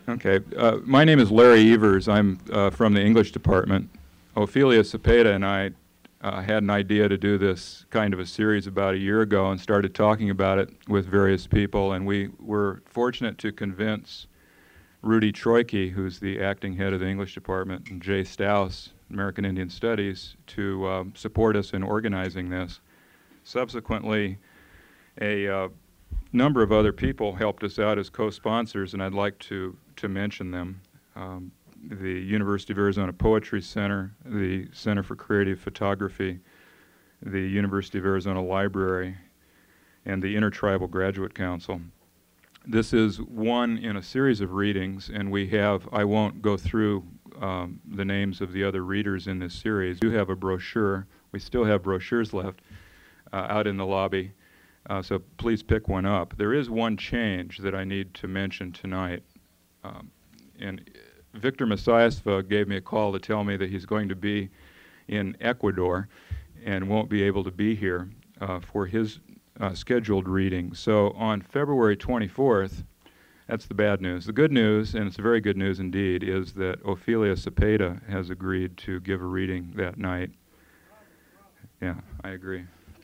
Okay. My name is Larry Evers. I'm from the English department. Ophelia Cepeda and I had an idea to do this kind of a series about a year ago and started talking about it with various people, and we were fortunate to convince Rudy Troike, who's the acting head of the English department, and Jay Staus, American Indian Studies, to support us in organizing this. Subsequently, a number of other people helped us out as co-sponsors, and I'd like to mention them. The University of Arizona Poetry Center, the Center for Creative Photography, the University of Arizona Library, and the Intertribal Graduate Council. This is one in a series of readings, and we have, I won't go through the names of the other readers in this series. We do have a brochure. We still have brochures left out in the lobby, so please pick one up. There is one change that I need to mention tonight. And Victor Masiasva gave me a call to tell me that he's going to be in Ecuador and won't be able to be here for his scheduled reading. So on February 24th, that's the bad news. The good news, and it's very good news indeed, is that Ophelia Cepeda has agreed to give a reading that night. Yeah, I agree.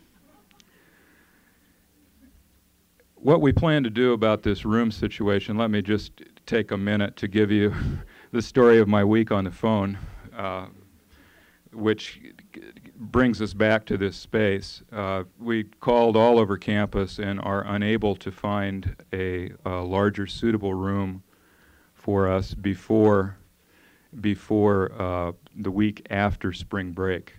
What we plan to do about this room situation, let me just take a minute to give you the story of my week on the phone, which brings us back to this space. We called all over campus and are unable to find a larger suitable room for us before the week after spring break.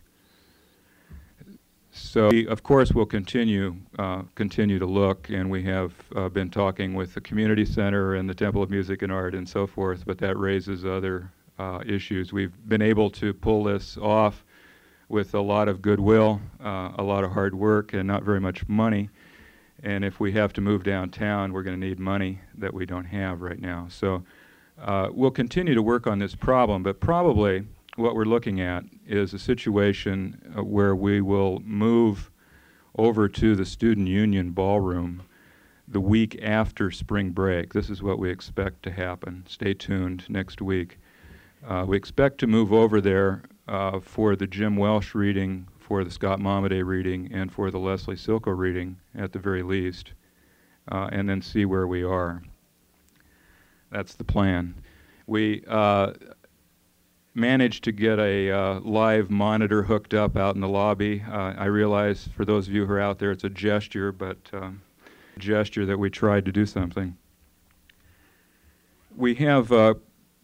So we, of course, will continue to look, and we have been talking with the community center and the Temple of Music and Art and so forth, but that raises other issues. We've been able to pull this off with a lot of goodwill, a lot of hard work, and not very much money. And if we have to move downtown, we're going to need money that we don't have right now. So we'll continue to work on this problem, but probably what we're looking at is a situation where we will move over to the Student Union Ballroom the week after spring break. This is what we expect to happen. Stay tuned next week. We expect to move over there for the Jim Welsh reading, for the Scott Momaday reading, and for the Leslie Silko reading at the very least, and then see where we are. That's the plan. We managed to get a live monitor hooked up out in the lobby. I realize for those of you who are out there it's a gesture, but a gesture that we tried to do something. We have a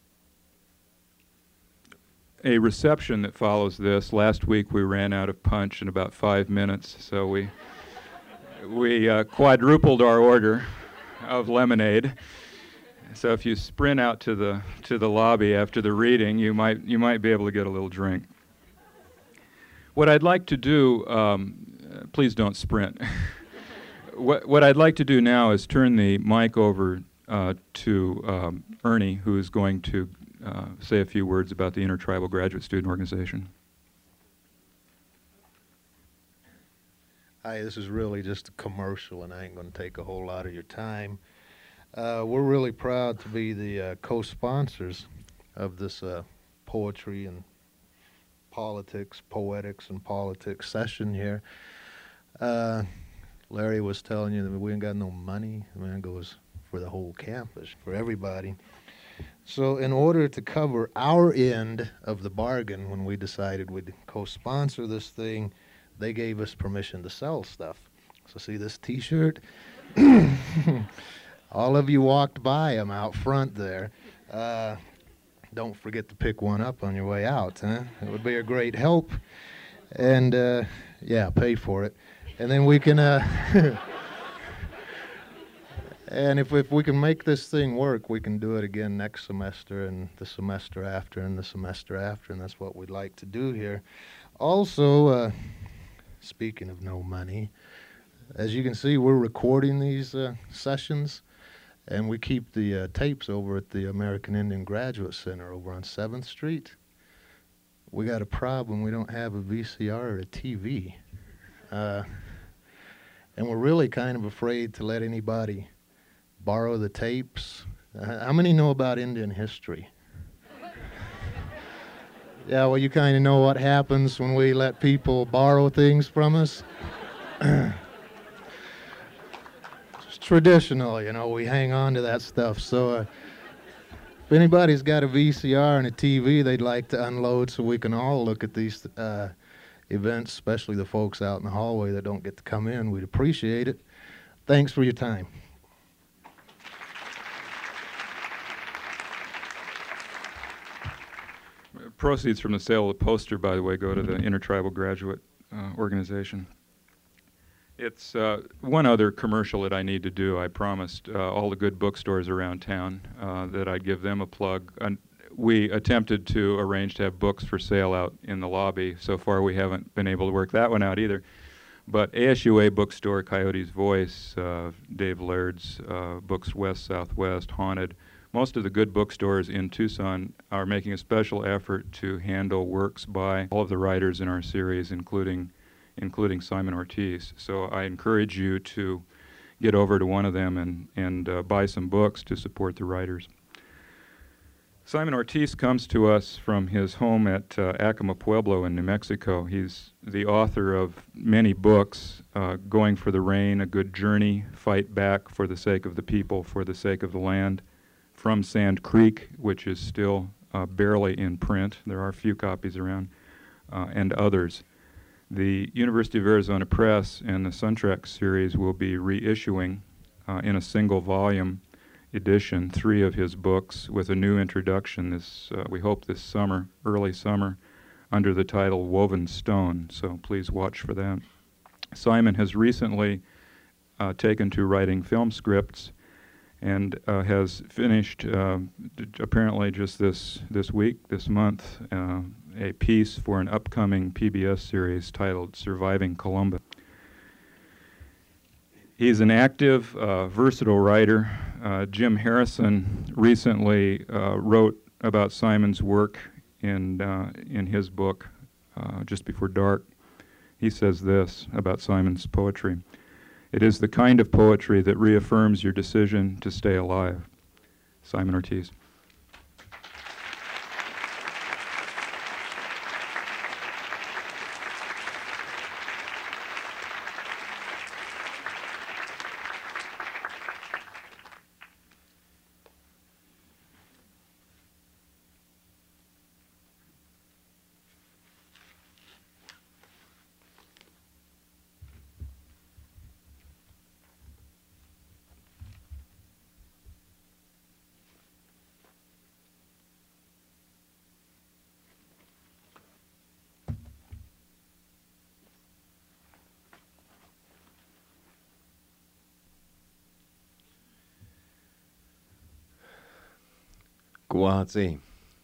reception that follows this. Last week we ran out of punch in about 5 minutes, so we quadrupled our order of lemonade. So if you sprint out to the lobby after the reading, you might be able to get a little drink. What I'd like to do, please don't sprint. What I'd like to do now is turn the mic over to Ernie, who is going to say a few words about the Intertribal Graduate Student Organization. Hi, this is really just a commercial, and I ain't going to take a whole lot of your time. We're really proud to be the co-sponsors of this poetry and poetics and politics session here. Larry was telling you that we ain't got no money. I mean, it goes for the whole campus, for everybody. So in order to cover our end of the bargain, when we decided we'd co-sponsor this thing, they gave us permission to sell stuff. So see this T-shirt? All of you walked by them out front there. Don't forget to pick one up on your way out. Huh? It would be a great help. And, yeah, pay for it. And then we can, and if we can make this thing work, we can do it again next semester and the semester after and the semester after, and that's what we'd like to do here. Also, speaking of no money, as you can see, we're recording these sessions. And we keep the tapes over at the American Indian Graduate Center over on 7th Street. We got a problem. We don't have a VCR or a TV. And we're really kind of afraid to let anybody borrow the tapes How many know about Indian history? Yeah, well, you kind of know what happens when we let people borrow things from us. It's traditional, you know, we hang on to that stuff. So if anybody's got a VCR and a TV they'd like to unload so we can all look at these events, especially the folks out in the hallway that don't get to come in, we'd appreciate it. Thanks for your time. Proceeds from the sale of the poster, by the way, go to the Intertribal Graduate Organization. It's one other commercial that I need to do. I promised all the good bookstores around town that I'd give them a plug. And we attempted to arrange to have books for sale out in the lobby. So far, we haven't been able to work that one out either. But ASUA Bookstore, Coyote's Voice, Dave Laird's Books West Southwest, Haunted, most of the good bookstores in Tucson are making a special effort to handle works by all of the writers in our series, including Simon Ortiz. So I encourage you to get over to one of them and buy some books to support the writers. Simon Ortiz comes to us from his home at Acoma Pueblo in New Mexico. He's the author of many books, Going for the Rain, A Good Journey, Fight Back for the Sake of the People, for the Sake of the Land, From Sand Creek, which is still barely in print. There are a few copies around, and others. The University of Arizona Press and the Suntrax series will be reissuing in a single volume edition 3 of his books with a new introduction this we hope this summer, early summer, under the title Woven Stone, so please watch for that. Simon has recently taken to writing film scripts and has finished apparently just this month a piece for an upcoming PBS series titled Surviving Columbus. He's an active, versatile writer. Jim Harrison recently wrote about Simon's work in his book, Just Before Dark. He says this about Simon's poetry: "It is the kind of poetry that reaffirms your decision to stay alive." Simon Ortiz. Guazi.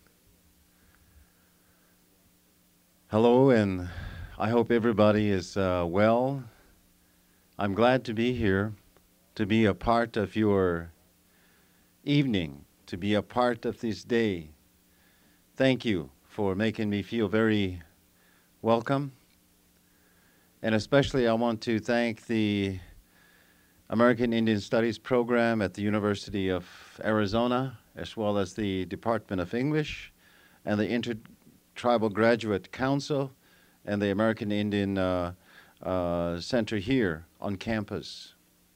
Hello, and I hope everybody is well. I'm glad to be here, to be a part of your evening, to be a part of this day. Thank you for making me feel very welcome. And especially I want to thank the American Indian Studies program at the University of Arizona, as well as the Department of English and the Intertribal Graduate Council and the American Indian Center here on campus.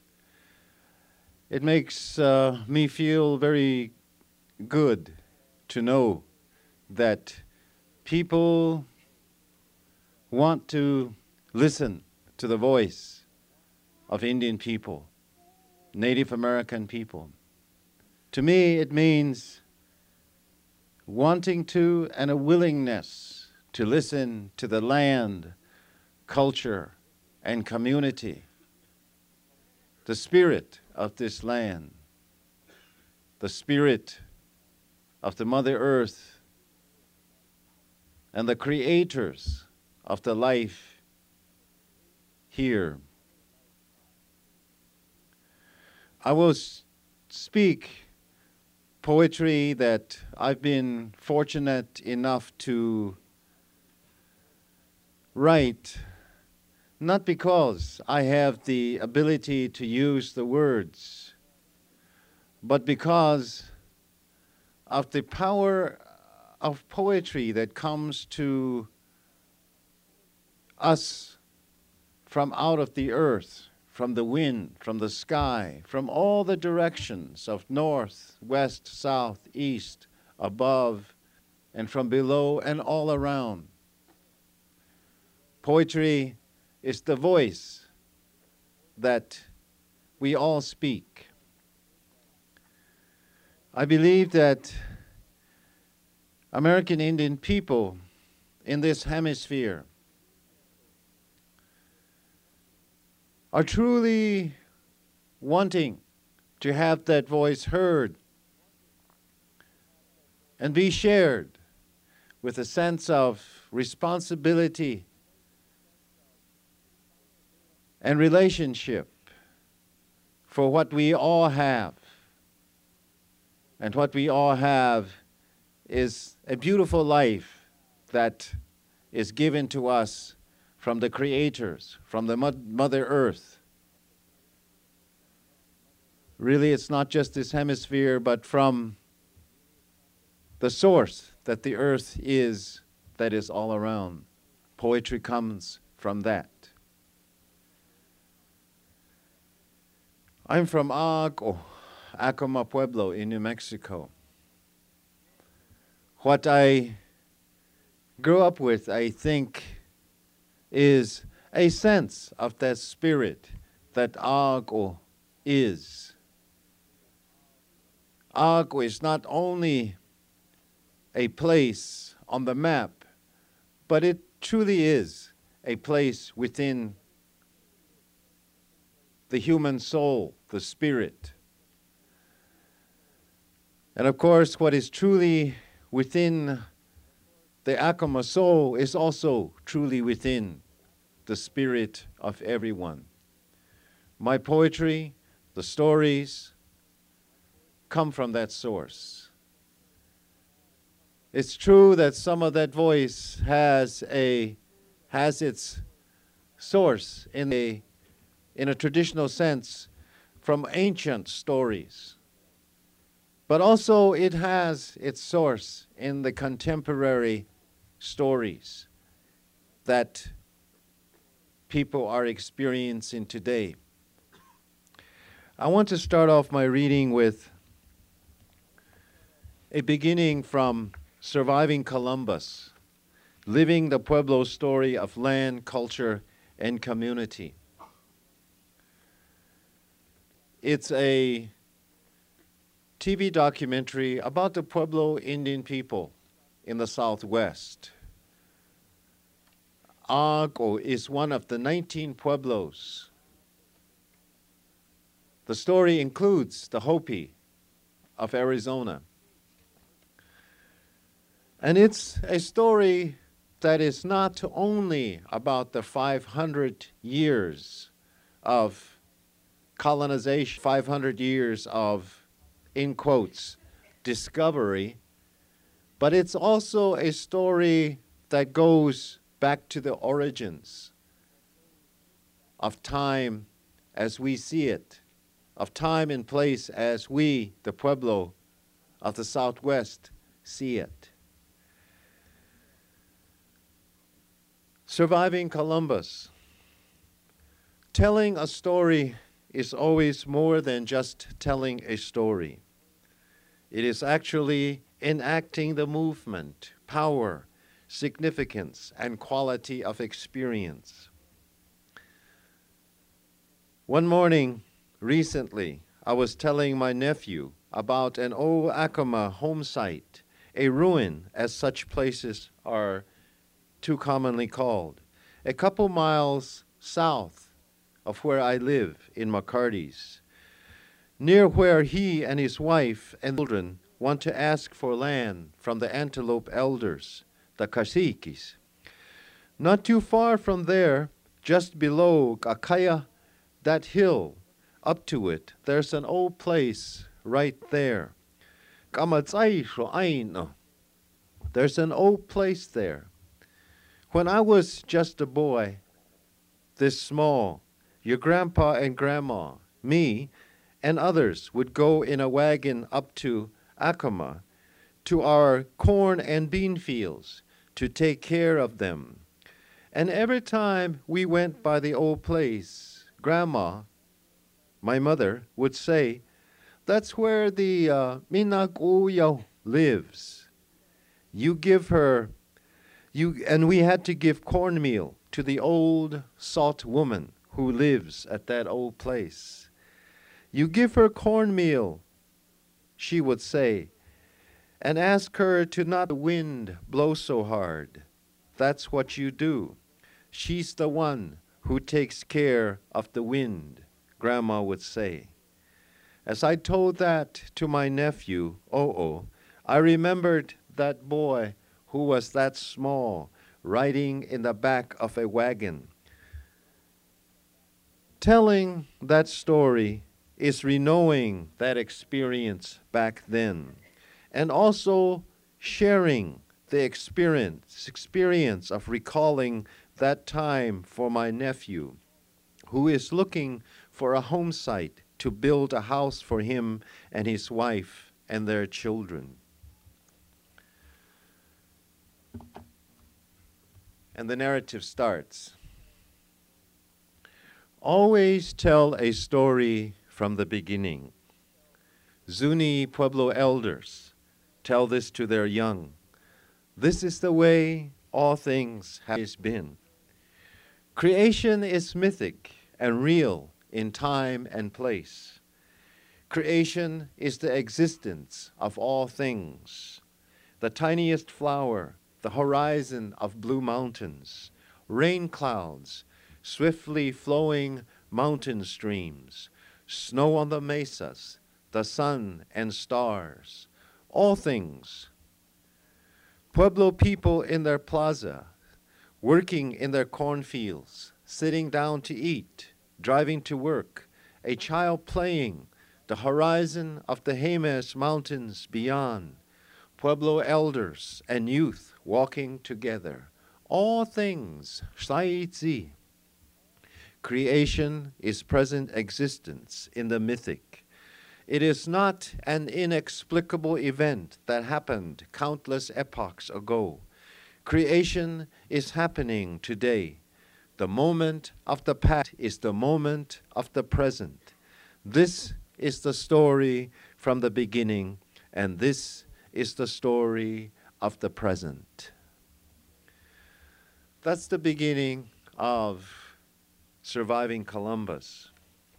It makes me feel very good to know that people want to listen to the voice of Indian people, Native American people. To me, it means wanting to and a willingness to listen to the land, culture, and community, the spirit of this land, the spirit of the Mother Earth, and the creators of the life here. I will speak poetry that I've been fortunate enough to write, not because I have the ability to use the words, but because of the power of poetry that comes to us from out of the earth, from the wind, from the sky, from all the directions of north, west, south, east, above, and from below and all around. Poetry is the voice that we all speak. I believe that American Indian people in this hemisphere are truly wanting to have that voice heard and be shared with a sense of responsibility and relationship for what we all have. And what we all have is a beautiful life that is given to us from the creators, from the Mother Earth. Really, it's not just this hemisphere, but from the source that the earth is, that is all around. Poetry comes from that. I'm from Acoma Pueblo in New Mexico. What I grew up with, I think, is a sense of that spirit that Ago is. Ago is not only a place on the map, but it truly is a place within the human soul, the spirit. And of course, what is truly within the Acoma soul is also truly within the spirit of everyone. My poetry, the stories, come from that source. It's true that some of that voice has its source in a traditional sense from ancient stories. But also it has its source in the contemporary stories that people are experiencing today. I want to start off my reading with a beginning from Surviving Columbus, Living the Pueblo Story of Land, Culture, and Community. It's a TV documentary about the Pueblo Indian people in the Southwest. Ago is one of the 19 pueblos. The story includes the Hopi of Arizona. And it's a story that is not only about the 500 years of colonization, 500 years of, in quotes, discovery, but it's also a story that goes back to the origins of time as we see it, of time and place as we, the Pueblo of the Southwest, see it. Surviving Columbus. Telling a story is always more than just telling a story. It is actually enacting the movement, power, significance, and quality of experience. One morning, recently, I was telling my nephew about an old Acoma home site, a ruin as such places are too commonly called, a couple miles south of where I live in McCarty's, near where he and his wife and children want to ask for land from the Antelope elders, the caciques. Not too far from there, just below Akaya, that hill, up to it, there's an old place right there. There's an old place there. When I was just a boy, this small, your grandpa and grandma, me, and others would go in a wagon up to Acoma, to our corn and bean fields, to take care of them. And every time we went by the old place, Grandma, my mother, would say, "That's where the Minakuya lives. You give her, and we had to give cornmeal to the old salt woman who lives at that old place. You give her cornmeal," she would say, "and ask her to not the wind blow so hard. That's what you do. She's the one who takes care of the wind," Grandma would say. As I told that to my nephew, Oh, I remembered that boy who was that small, riding in the back of a wagon. Telling that story is reknowing that experience back then, and also sharing the experience of recalling that time for my nephew, who is looking for a home site to build a house for him and his wife and their children. And the narrative starts. Always tell a story from the beginning. Zuni Pueblo elders tell this to their young. This is the way all things have been. Creation is mythic and real in time and place. Creation is the existence of all things. The tiniest flower, the horizon of blue mountains, rain clouds, swiftly flowing mountain streams, snow on the mesas, the sun and stars, all things. Pueblo people in their plaza, working in their cornfields, sitting down to eat, driving to work, a child playing, the horizon of the Jemez Mountains beyond, Pueblo elders and youth walking together. All things, Shaizi. Creation is present existence in the mythic. It is not an inexplicable event that happened countless epochs ago. Creation is happening today. The moment of the past is the moment of the present. This is the story from the beginning, and this is the story of the present. That's the beginning of Surviving Columbus.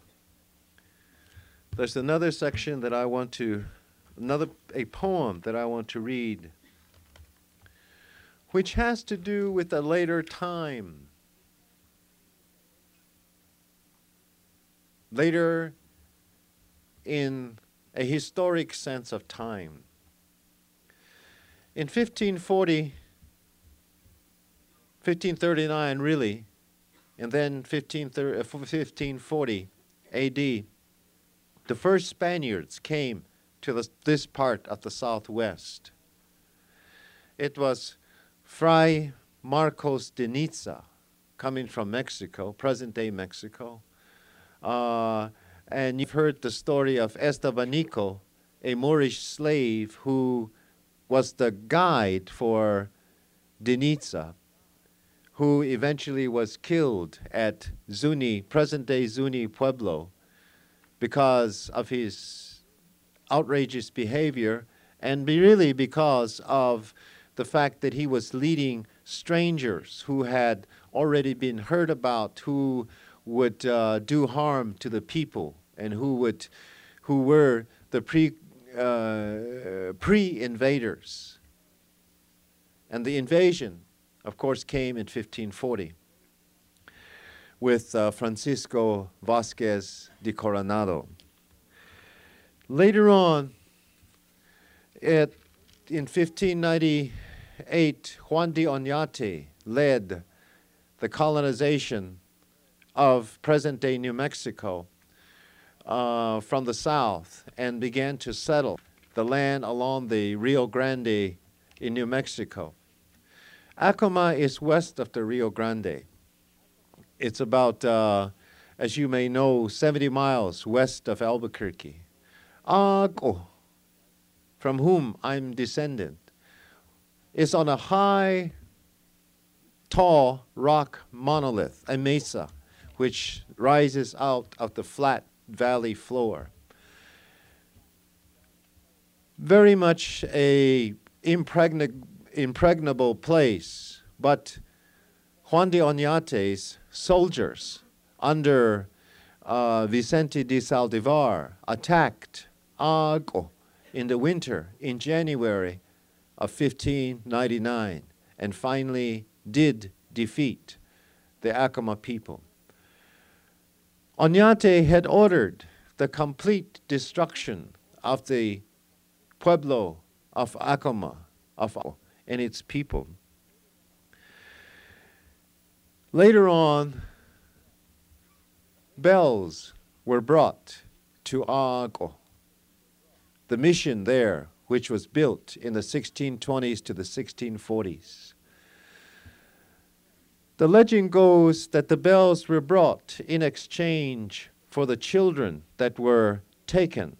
There's another section that I want to, a poem that I want to read, which has to do with a later time. Later in a historic sense of time. In 1539 really, and then 1540 AD, the first Spaniards came to this part of the Southwest. It was Fray Marcos de Niza, coming from Mexico, present-day Mexico. And you've heard the story of Estevanico, a Moorish slave who was the guide for de Niza, who eventually was killed at Zuni, present-day Zuni Pueblo, because of his outrageous behavior, and really because of the fact that he was leading strangers who had already been heard about, who would do harm to the people, and who were the pre-invaders. And the invasion, of course, came in 1540 with Francisco Vázquez de Coronado. Later on, in 1598, Juan de Oñate led the colonization of present-day New Mexico from the south and began to settle the land along the Rio Grande in New Mexico. Acoma is west of the Rio Grande. It's about as you may know, 70 miles west of Albuquerque. Ako, from whom I'm descendant, is on a high, tall rock monolith, a mesa, which rises out of the flat valley floor. Very much a impregnable place, but Juan de Oñate's soldiers under Vicente de Saldivar attacked Ago in the winter, in January of 1599, and finally did defeat the Acoma people. Oñate had ordered the complete destruction of the pueblo of Acoma and its people. Later on, bells were brought to Ago, the mission there, which was built in the 1620s to the 1640s. The legend goes that the bells were brought in exchange for the children that were taken.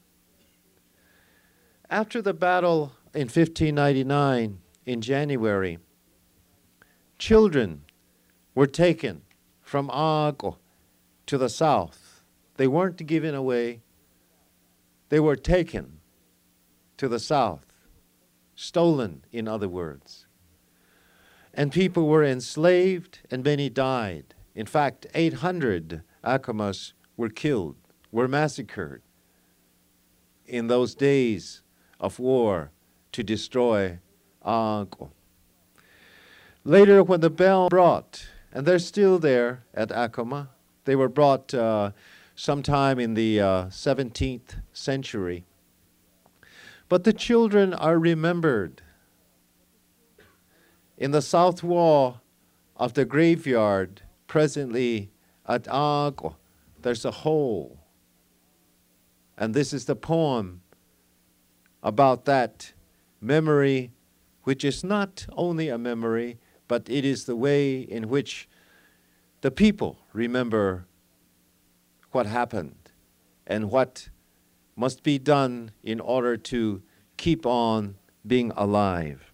After the battle in 1599, in January, children were taken from Ago to the south. They weren't given away. They were taken to the south, stolen, in other words. And people were enslaved and many died. In fact, 800 Acomas were killed, were massacred in those days of war to destroy Ago. Later, when the bell brought, and they're still there at Acoma, they were brought sometime in the 17th century. But the children are remembered. In the south wall of the graveyard, presently at Ago, there's a hole. And this is the poem about that memory, which is not only a memory, but it is the way in which the people remember what happened and what must be done in order to keep on being alive.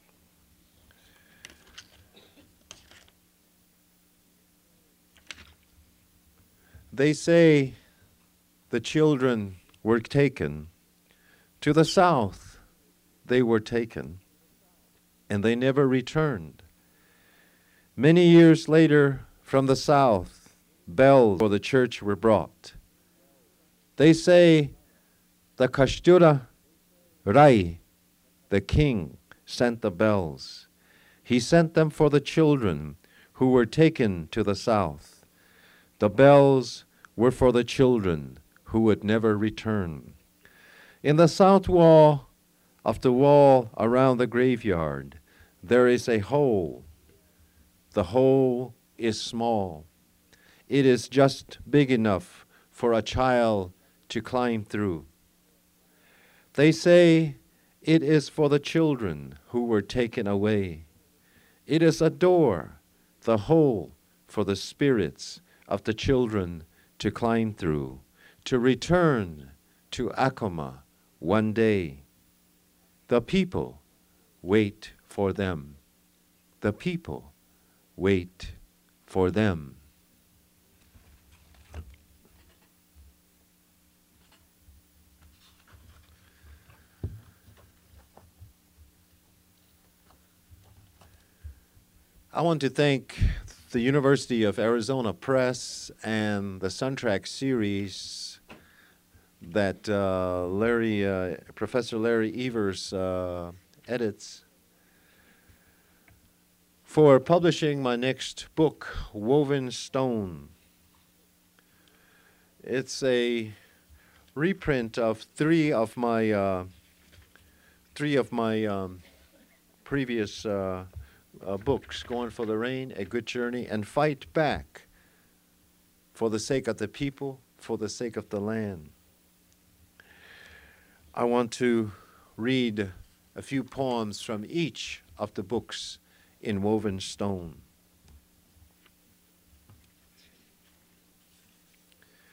They say the children were taken to the south. They were taken, and they never returned. Many years later, from the south, bells for the church were brought. They say the Kastura Rai, the king, sent the bells. He sent them for the children who were taken to the south. The bells were for the children who would never return. In the south wall of the wall around the graveyard, there is a hole. The hole is small. It is just big enough for a child to climb through. They say it is for the children who were taken away. It is a door, the hole for the spirits of the children to climb through, to return to Acoma one day. The people wait for them. The people wait for them. I want to thank the University of Arizona Press and the Soundtrack series that Professor Larry Evers edits for publishing my next book, Woven Stone. It's a reprint of three of my previous books, Going for the Rain, A Good Journey, and Fight Back, for the sake of the people, for the sake of the land. I want to read a few poems from each of the books in Woven Stone.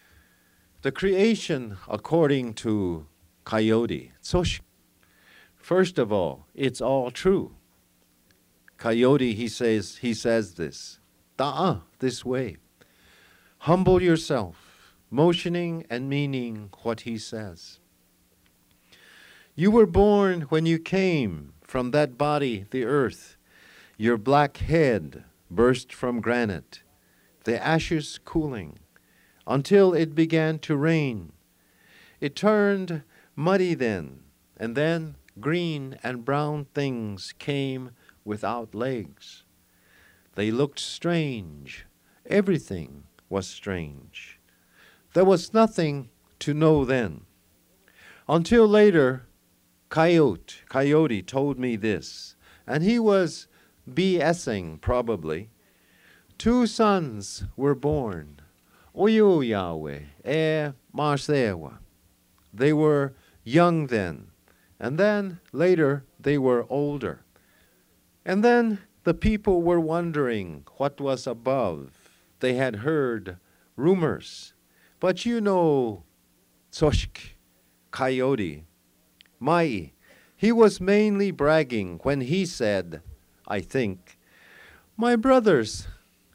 The creation according to Coyote. First of all, it's all true. Coyote, he says this. This way. Humble yourself, motioning and meaning what he says. You were born when you came from that body, the earth. Your black head burst from granite, the ashes cooling, until it began to rain. It turned muddy then, and then green and brown things came without legs. They looked strange. Everything was strange. There was nothing to know then. Until later, Coyote told me this, and he was BSing probably. 2 sons were born, Oyo Yahweh, Marsewa. They were young then, and then later they were older. And then the people were wondering what was above. They had heard rumors. But you know, Tsoshk, Coyote, Mai, he was mainly bragging when he said, I think, my brothers,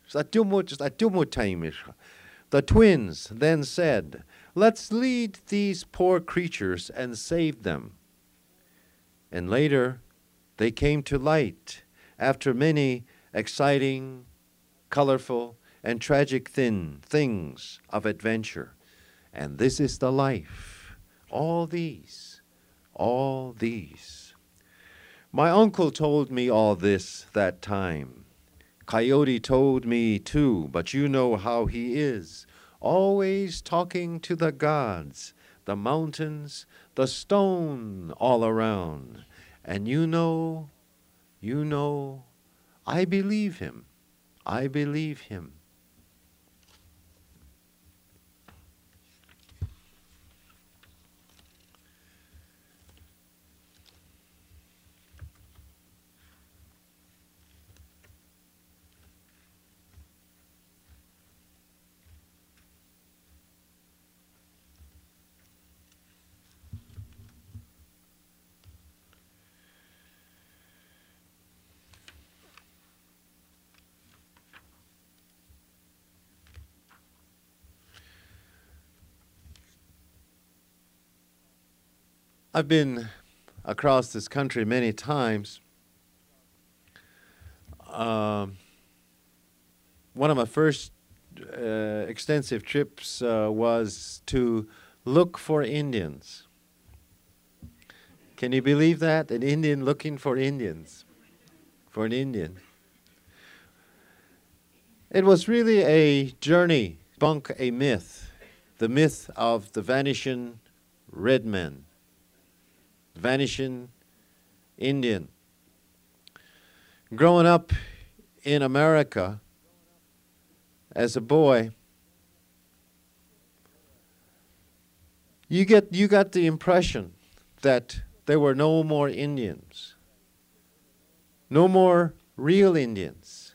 the twins then said, let's lead these poor creatures and save them. And later, they came to light after many exciting, colorful, and tragic things of adventure. And this is the life. All these. My uncle told me all this that time. Coyote told me too, but you know how he is, always talking to the gods, the mountains, the stone all around. And you know, I believe him. I believe him. I've been across this country many times. One of my first extensive trips was to look for Indians. Can you believe that? An Indian looking for Indians, for an Indian. It was really a journey, debunk a myth, the myth of the vanishing red men. Vanishing Indian. Growing up in America as a boy, you got the impression that there were no more Indians, no more real Indians.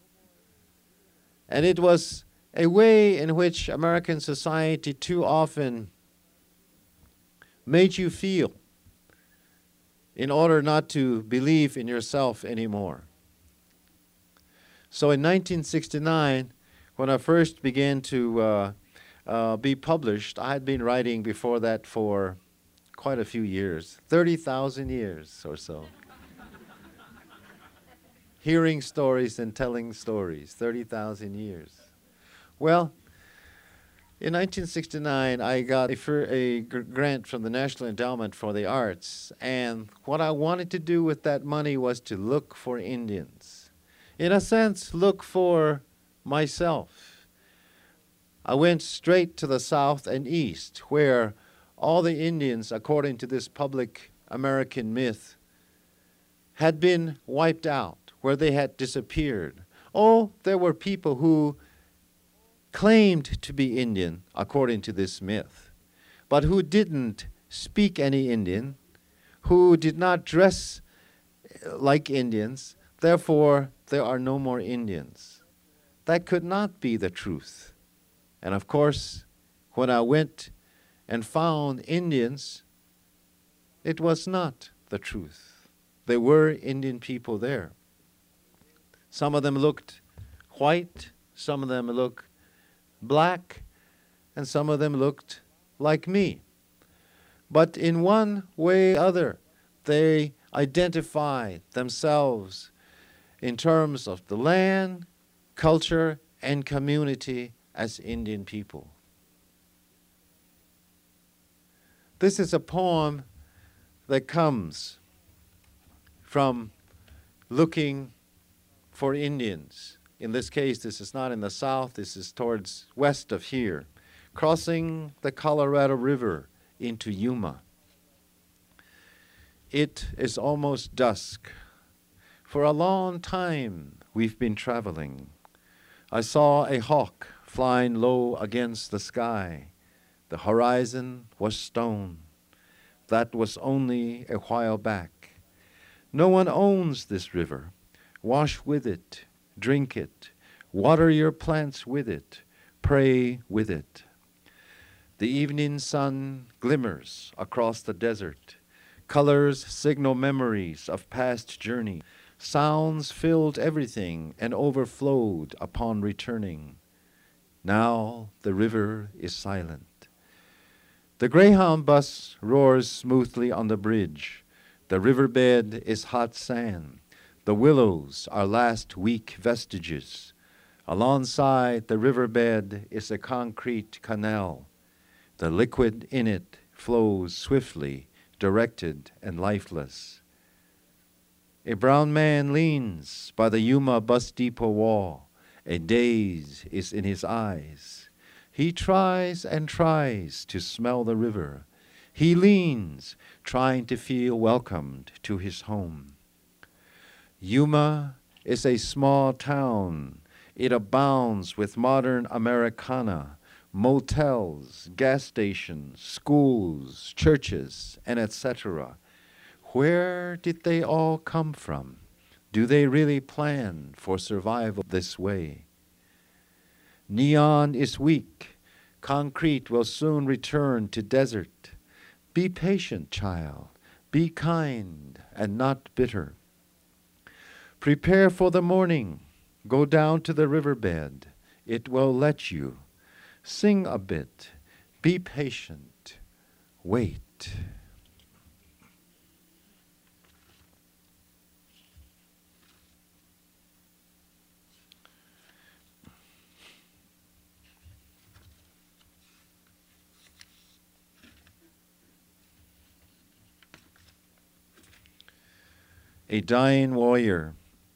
And it was a way in which American society too often made you feel in order not to believe in yourself anymore. So in 1969, when I first began to be published, I had been writing before that for quite a few years, 30,000 years or so. Hearing stories and telling stories, 30,000 years. Well, in 1969, I got a grant from the National Endowment for the Arts, and what I wanted to do with that money was to look for Indians. In a sense, look for myself. I went straight to the south and east, where all the Indians, according to this public American myth, had been wiped out, where they had disappeared. Oh, there were people who claimed to be Indian, according to this myth, but who didn't speak any Indian, who did not dress like Indians, therefore there are no more Indians. That could not be the truth. And of course, when I went and found Indians, it was not the truth. There were Indian people there. Some of them looked white, some of them looked black, and some of them looked like me. But in one way or other, they identified themselves in terms of the land, culture, and community as Indian people. This is a poem that comes from looking for Indians. In this case, this is not in the south, this is towards west of here, crossing the Colorado River into Yuma. It is almost dusk. For a long time we've been traveling. I saw a hawk flying low against the sky. The horizon was stone. That was only a while back. No one owns this river. Wash with it, drink it, water your plants with it, pray with it. The evening sun glimmers across the desert. Colors signal memories of past journey. Sounds filled everything and overflowed upon returning. Now the river is silent. The Greyhound bus roars smoothly on the bridge. The riverbed is hot sand. The willows are last week vestiges. Alongside the riverbed is a concrete canal. The liquid in it flows swiftly, directed and lifeless. A brown man leans by the Yuma bus depot wall. A daze is in his eyes. He tries and tries to smell the river. He leans, trying to feel welcomed to his home. Yuma is a small town. It abounds with modern Americana, motels, gas stations, schools, churches, and etc. Where did they all come from? Do they really plan for survival this way? Neon is weak. Concrete will soon return to desert. Be patient, child. Be kind and not bitter. Prepare for the morning. Go down to the riverbed. It will let you. Sing a bit. Be patient. Wait. A dying warrior.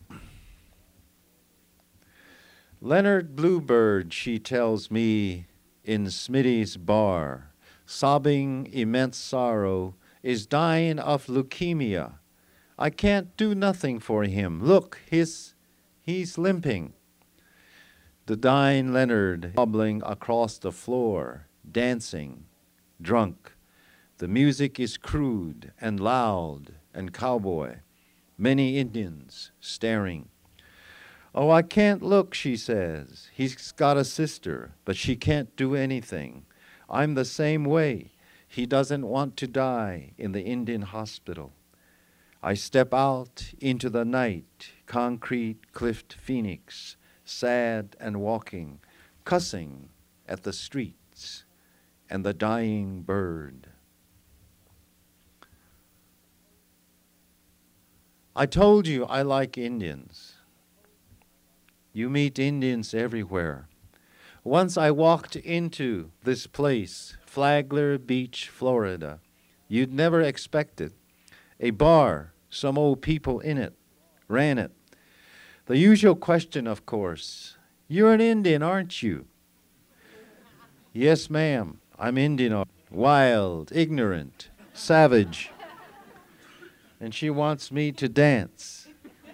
Leonard Bluebird, she tells me, in Smitty's bar, sobbing immense sorrow, is dying of leukemia. I can't do nothing for him. Look, he's limping. The dying Leonard hobbling across the floor, dancing, drunk. The music is crude and loud and cowboy. Many Indians staring. Oh, I can't look, she says. He's got a sister, but she can't do anything. I'm the same way. He doesn't want to die in the Indian hospital. I step out into the night, concrete cliffed Phoenix, sad and walking, cussing at the streets and the dying bird. I told you I like Indians. You meet Indians everywhere. Once I walked into this place, Flagler Beach, Florida. You'd never expect it. A bar, some old people in it, ran it. The usual question, of course, you're an Indian, aren't you? Yes, ma'am, I'm Indian. Wild, ignorant, savage. And she wants me to dance.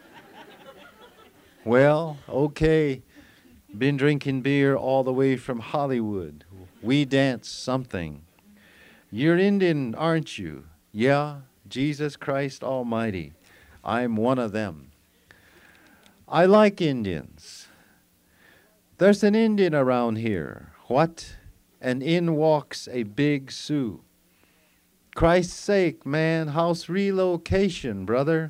Well, okay, been drinking beer all the way from Hollywood. We dance something. You're Indian, aren't you? Yeah, Jesus Christ Almighty. I'm one of them. I like Indians. There's an Indian around here. What? and in walks a big Sioux. Christ's sake, man, house relocation, brother.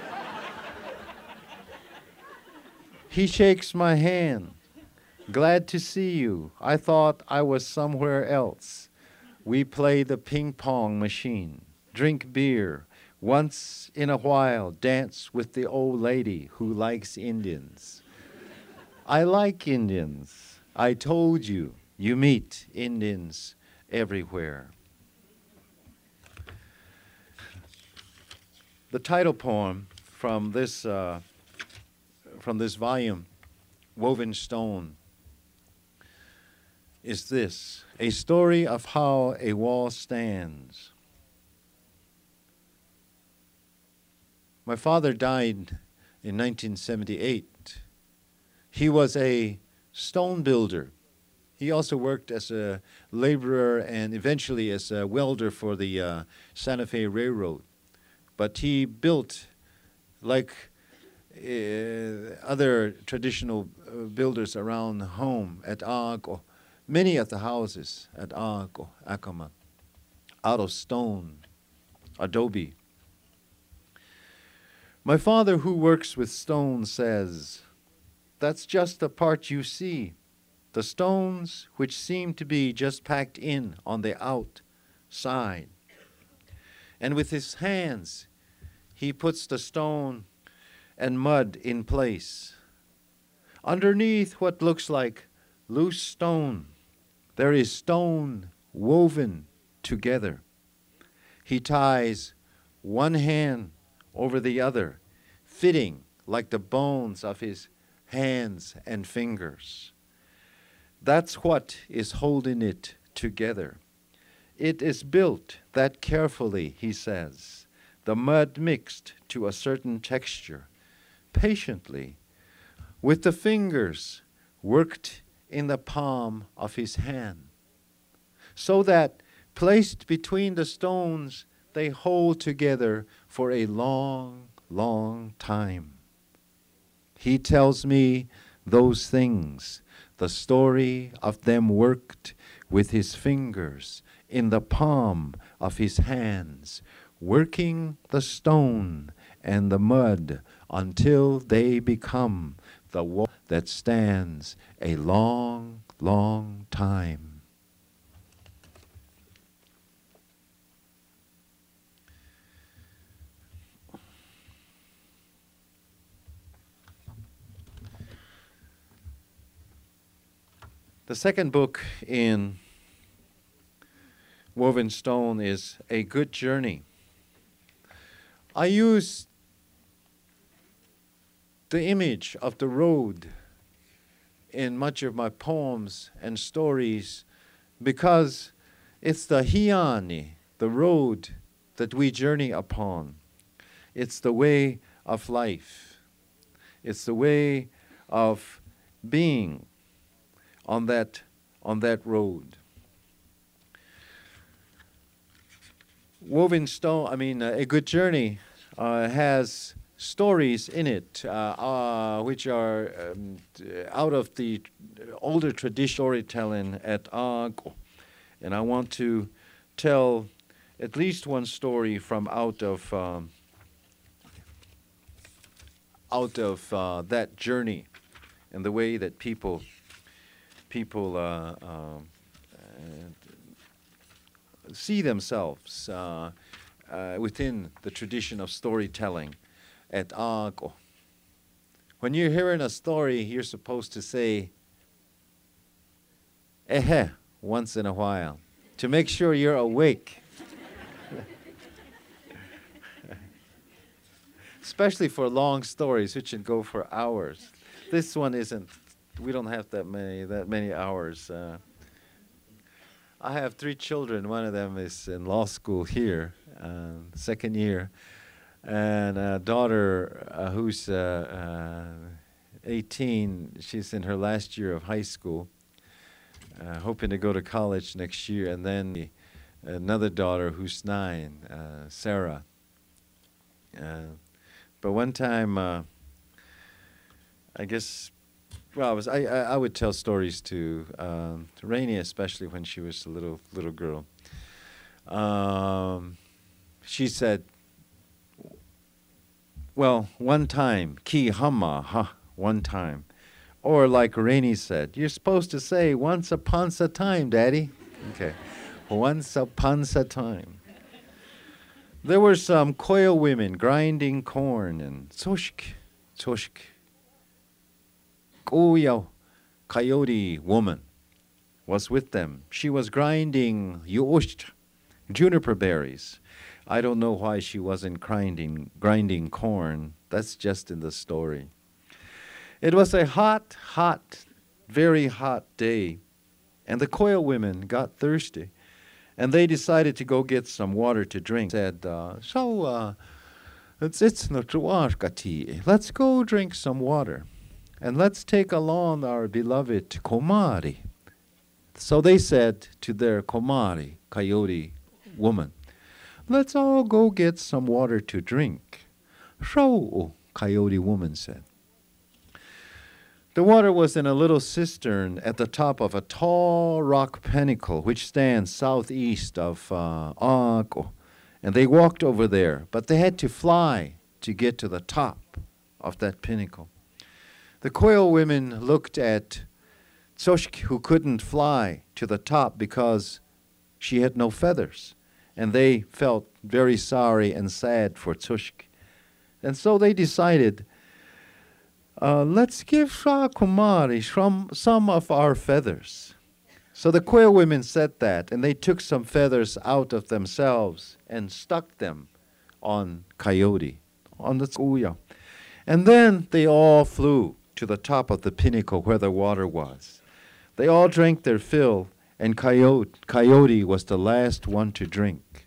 He shakes my hand. Glad to see you. I thought I was somewhere else. We play the ping pong machine, drink beer, once in a while dance with the old lady who likes Indians. I like Indians. I told you, you meet Indians everywhere. The title poem from this volume, Woven Stone, is this: a story of how a wall stands. My father died in 1978. He was a stone builder. He also worked as a laborer and eventually as a welder for the Santa Fe Railroad. But he built, like other traditional builders around home at Ago, many of the houses at Ago, Acoma, out of stone, adobe. My father, who works with stone, says, "That's just the part you see, the stones which seem to be just packed in on the outside." And with his hands, he puts the stone and mud in place. Underneath what looks like loose stone, there is stone woven together. He ties one hand over the other, fitting like the bones of his hands and fingers. That's what is holding it together. It is built that carefully, he says, the mud mixed to a certain texture, patiently, with the fingers worked in the palm of his hand, so that placed between the stones, they hold together for a long, long time. He tells me those things, the story of them worked with his fingers in the palm of his hands, working the stone and the mud until they become the wall that stands a long, long time. The second book in Woven Stone is A Good Journey. I use the image of the road in much of my poems and stories because it's the hiani, the road that we journey upon. It's the way of life. It's the way of being on that road. Woven Stone, A Good Journey has stories in it which are out of the older tradition storytelling at Ago. And I want to tell at least one story from out of that journey and the way that people see themselves within the tradition of storytelling at Ago. When you're hearing a story, you're supposed to say, "Ehe," once in a while, to make sure you're awake. Especially for long stories, which can go for hours. This one isn't. We don't have that many hours. I have 3 children. One of them is in law school here, second year, and a daughter who's 18. She's in her last year of high school, hoping to go to college next year, and then another daughter who's 9, Sarah. But one time, I guess Well, I would tell stories to Rainey, especially when she was a little girl. She said, well, one time, ki hama, ha, one time. Or like Rainey said, you're supposed to say, once upon a time, Daddy. Okay, once upon a time. There were some Koyo women grinding corn, and tsoshik, Koyo, coyote woman, was with them. She was grinding yoosht, juniper berries. I don't know why she wasn't grinding corn. That's just in the story. It was a hot, very hot day, and the Koyo women got thirsty, and they decided to go get some water to drink. Said, it's not kati. Let's go drink some water, and let's take along our beloved Komari. So they said to their Komari, coyote woman, let's all go get some water to drink. So, coyote woman said. The water was in a little cistern at the top of a tall rock pinnacle which stands southeast of Ako. And they walked over there, but they had to fly to get to the top of that pinnacle. The Koyo women looked at Tsoshik, who couldn't fly to the top because she had no feathers. And they felt very sorry and sad for Tsoshik. And so they decided, let's give Shah Kumari some of our feathers. So the Koyo women said that, and they took some feathers out of themselves and stuck them on Coyote, on the Tsuya. And then they all flew to the top of the pinnacle where the water was. They all drank their fill, and Coyote was the last one to drink.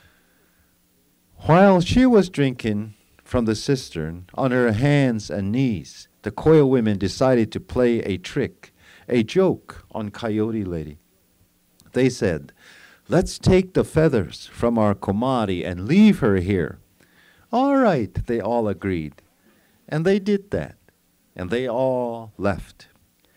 While she was drinking from the cistern on her hands and knees, the Koyo women decided to play a trick, a joke on Coyote Lady. They said, let's take the feathers from our Komari and leave her here. All right, they all agreed. And they did that. And they all left.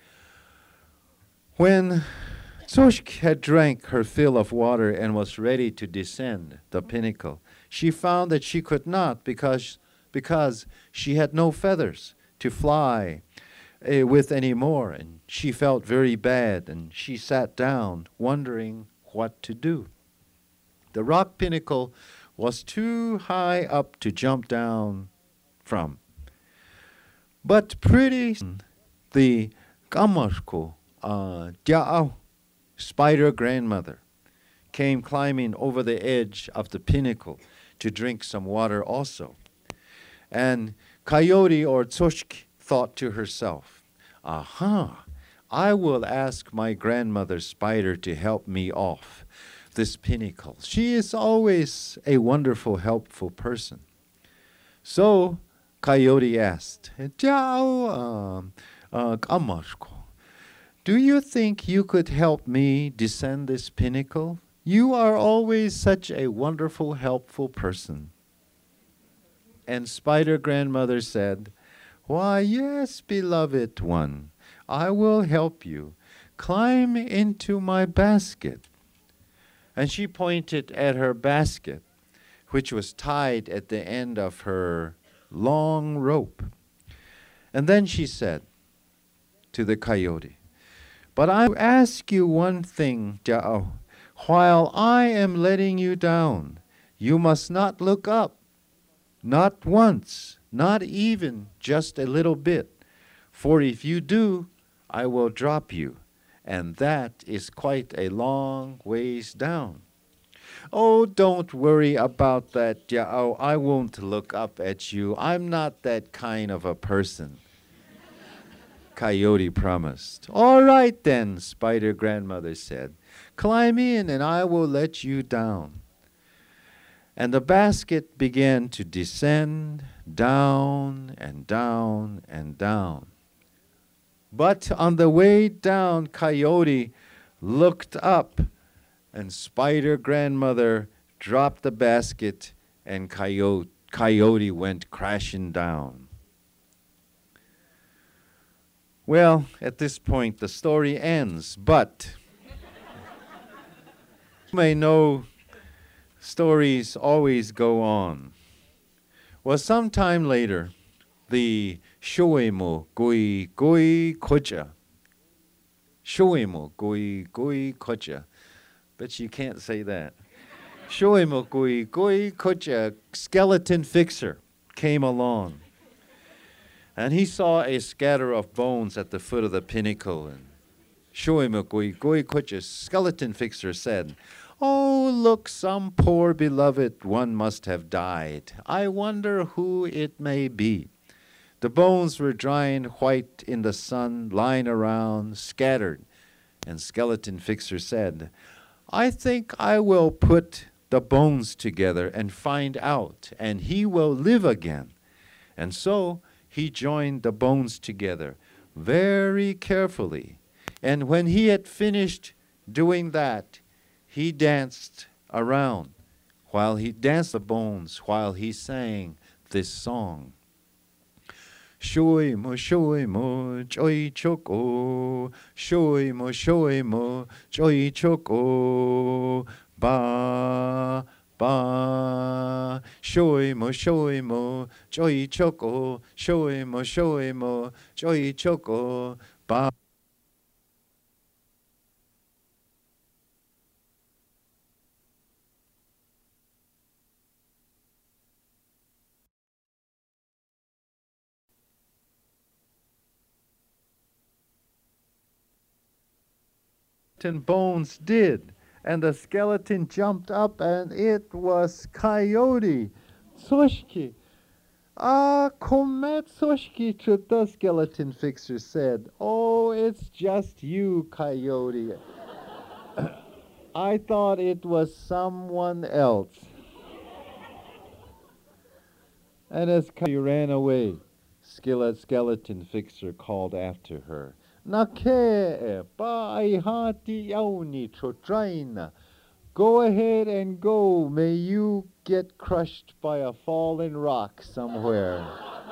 When Tsoshik had drank her fill of water and was ready to descend the pinnacle, she found that she could not because she had no feathers to fly with anymore, and she felt very bad, and she sat down wondering what to do. The rock pinnacle was too high up to jump down from. But pretty soon, the Kamarko, Jiao, spider grandmother, came climbing over the edge of the pinnacle to drink some water also. And Coyote or Tsoshik thought to herself, aha, I will ask my grandmother spider to help me off this pinnacle. She is always a wonderful, helpful person. So Coyote asked, Jiao, Kamarko, do you think you could help me descend this pinnacle? You are always such a wonderful, helpful person. And Spider Grandmother said, why, yes, beloved one, I will help you. Climb into my basket. And she pointed at her basket, which was tied at the end of her long rope. And then she said to the coyote, but I ask you one thing, Jiao. While I am letting you down, you must not look up. Not once, not even just a little bit. For if you do, I will drop you, and that is quite a long ways down. Oh, don't worry about that, Jiao. I won't look up at you. I'm not that kind of a person. Coyote promised. All right then, Spider Grandmother said. Climb in and I will let you down. And the basket began to descend down and down and down. But on the way down, Coyote looked up, and Spider Grandmother dropped the basket, and Coyote went crashing down. Well, at this point, the story ends, but you may know stories always go on. Well, sometime later, the Shoemo Goi Goi Kocha. Shoemo Goi Goi Kocha. Bet you can't say that. Shoemo Goi Goi Kocha, skeleton fixer, came along. And he saw a scatter of bones at the foot of the pinnacle. And Shoemo Goi Goi Kocha, skeleton fixer, said, "Oh, look, some poor beloved one must have died. I wonder who it may be." The bones were drying white in the sun, lying around, scattered. And skeleton fixer said, "I think I will put the bones together and find out, and he will live again." And so he joined the bones together very carefully. And when he had finished doing that, he danced around while he danced the bones while he sang this song. Shoemo, shoemo, choi choko, shoemo, shoemo, choi choko, ba, ba, shoemo, shoemo, choi choko, shoemo, shoemo, choi choko, ba. Bones did, and the skeleton jumped up, and it was Coyote. Soshki. "Ah, Komet Soshki," the skeleton fixer said. "Oh, it's just you, Coyote. I thought it was someone else." And as Coyote ran away, skeleton fixer called after her, "Nake bai hati yauni chotraina. Go ahead and go. May you get crushed by a fallen rock somewhere."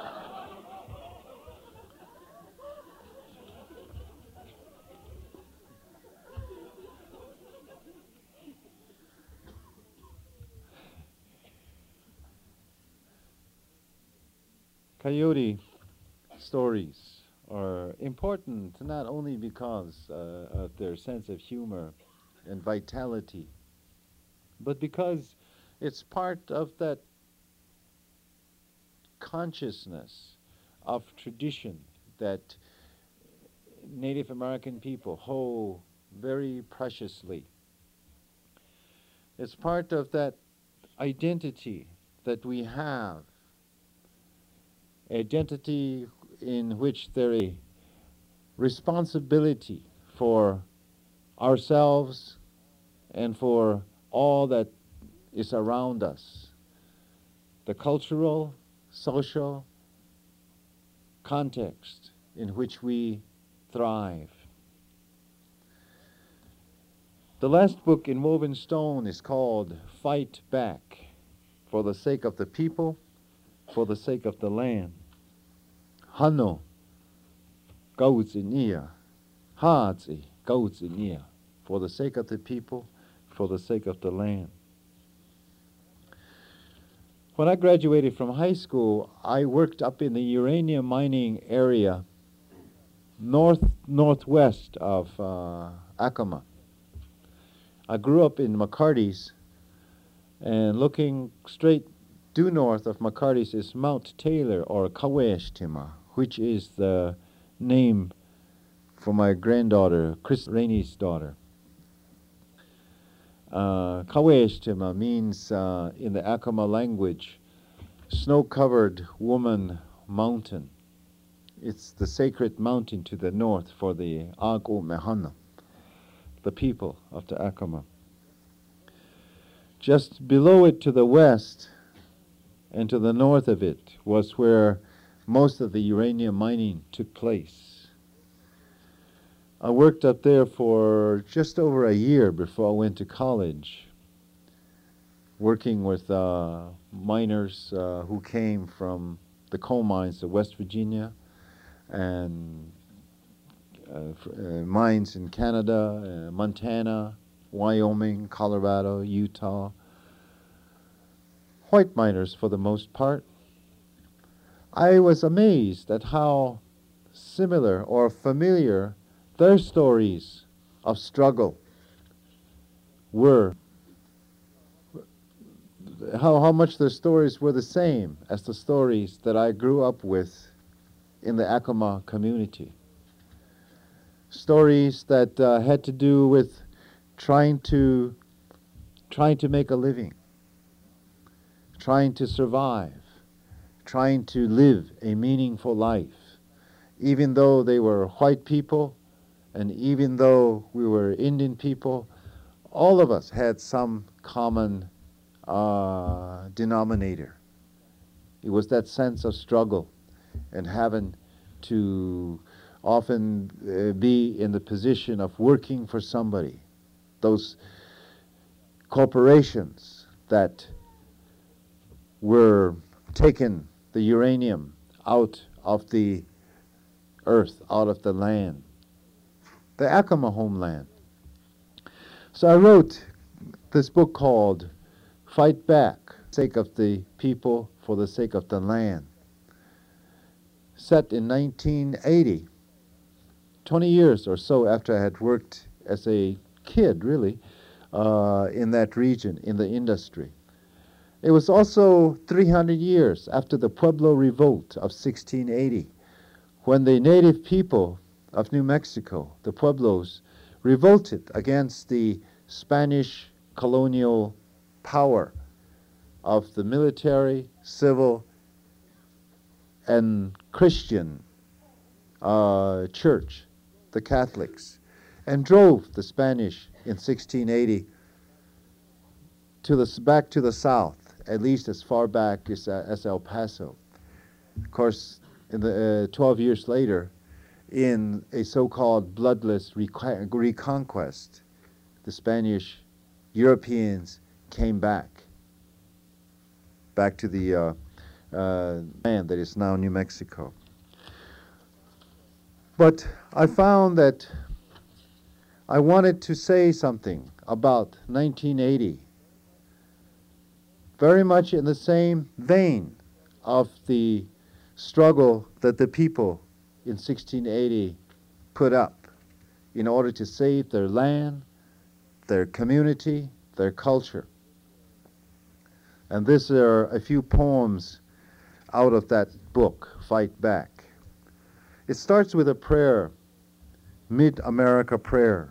Coyote stories are important not only because of their sense of humor and vitality, but because it's part of that consciousness of tradition that Native American people hold very preciously. It's part of that identity that we have, identity in which there is a responsibility for ourselves and for all that is around us, the cultural, social context in which we thrive. The last book in Woven Stone is called Fight Back, for the sake of the people, for the sake of the land. Hano, Gauzinia, Hazi, Gauzinia, for the sake of the people, for the sake of the land. When I graduated from high school, I worked up in the uranium mining area northwest of Acoma. I grew up in McCarty's, and looking straight due north of McCarty's is Mount Taylor, or Kaweshtima, which is the name for my granddaughter, Chris Rainey's daughter. Kaweshtima means, in the Acoma language, snow-covered woman mountain. It's the sacred mountain to the north for the Agu Mehana, the people of the Acoma. Just below it to the west and to the north of it was where most of the uranium mining took place. I worked up there for just over a year before I went to college, working with miners who came from the coal mines of West Virginia and mines in Canada, Montana, Wyoming, Colorado, Utah. White miners for the most part. I was amazed at how similar or familiar their stories of struggle were, how much their stories were the same as the stories that I grew up with in the Acoma community. Stories that had to do with trying to make a living, trying to survive, trying to live a meaningful life, even though they were white people and even though we were Indian people. All of us had some common denominator. It was that sense of struggle and having to often be in the position of working for somebody. Those corporations that were taking the uranium out of the earth, out of the land, the Acoma homeland. So I wrote this book called Fight Back, for the sake of the people, for the sake of the land, set in 1980, 20 years or so after I had worked as a kid, really, in that region, in the industry. It was also 300 years after the Pueblo Revolt of 1680, when the native people of New Mexico, the Pueblos, revolted against the Spanish colonial power of the military, civil, and Christian church, the Catholics, and drove the Spanish in 1680 back to the south, at least as far back as El Paso. Of course, in the 12 years later, in a so-called bloodless reconquest, the Spanish Europeans came back to the land that is now New Mexico. But I found that I wanted to say something about 1980, very much in the same vein of the struggle that the people in 1680 put up in order to save their land, their community, their culture. And these are a few poems out of that book, Fight Back. It starts with a prayer, Mid-America Prayer.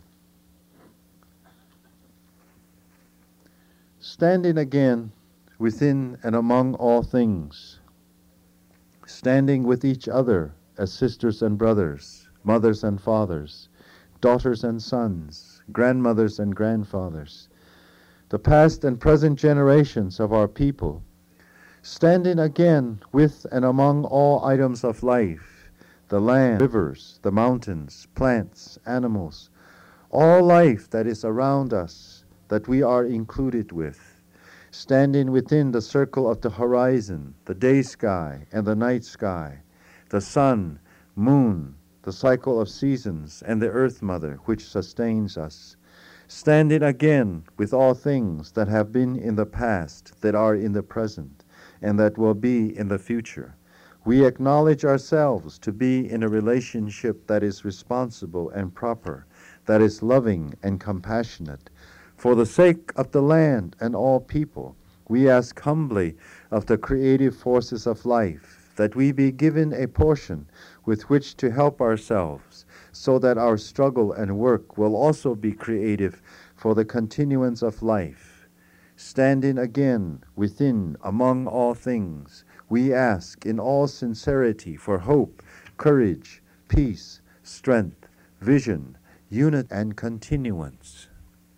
Standing again within and among all things, standing with each other as sisters and brothers, mothers and fathers, daughters and sons, grandmothers and grandfathers, the past and present generations of our people, standing again with and among all items of life, the land, rivers, the mountains, plants, animals, all life that is around us, that we are included with, standing within the circle of the horizon, the day sky and the night sky, the sun, moon, the cycle of seasons, and the earth mother which sustains us, standing again with all things that have been in the past, that are in the present, and that will be in the future. We acknowledge ourselves to be in a relationship that is responsible and proper, that is loving and compassionate. For the sake of the land and all people, we ask humbly of the creative forces of life that we be given a portion with which to help ourselves, so that our struggle and work will also be creative for the continuance of life. Standing again within, among all things, we ask in all sincerity for hope, courage, peace, strength, vision, unity, and continuance.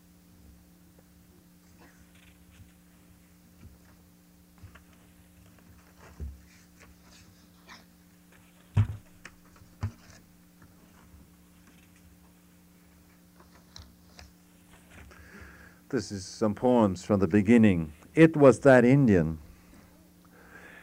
This is some poems from the beginning. It was that Indian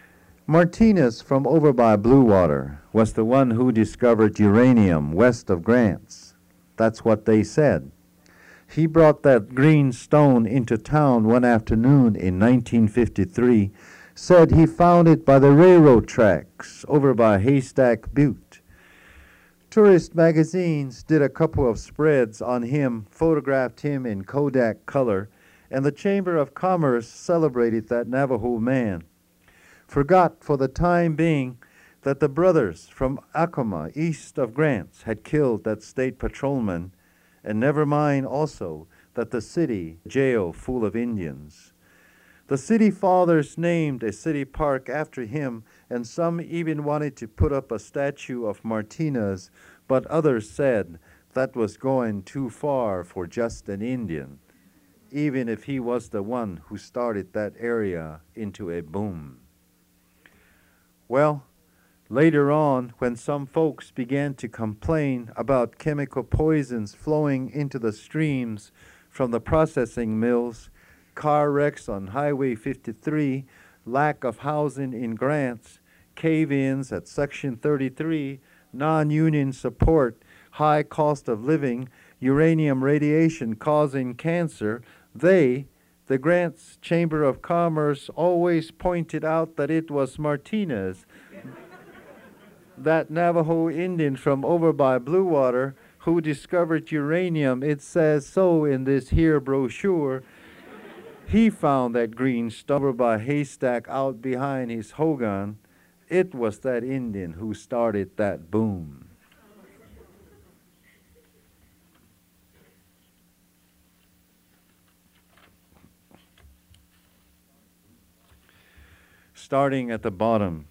Martinez from over by Bluewater was the one who discovered uranium west of Grants. That's what they said. He brought that green stone into town one afternoon in 1953, said he found it by the railroad tracks over by Haystack Butte. Tourist magazines did a couple of spreads on him, photographed him in Kodak color, and the Chamber of Commerce celebrated that Navajo man. Forgot for the time being that the brothers from Acoma, east of Grants, had killed that state patrolman, and never mind also that the city jail full of Indians. The city fathers named a city park after him, and some even wanted to put up a statue of Martinez, but others said that was going too far for just an Indian, even if he was the one who started that area into a boom. Well, later on, when some folks began to complain about chemical poisons flowing into the streams from the processing mills, car wrecks on Highway 53, lack of housing in Grants, cave-ins at Section 33, non-union support, high cost of living, uranium radiation causing cancer, the Grants Chamber of Commerce always pointed out that it was Martinez, that Navajo Indian from over by Bluewater, who discovered uranium. It says so in this here brochure. He found that green stone over by Haystack out behind his hogan. It was that Indian who started that boom. Starting at the bottom.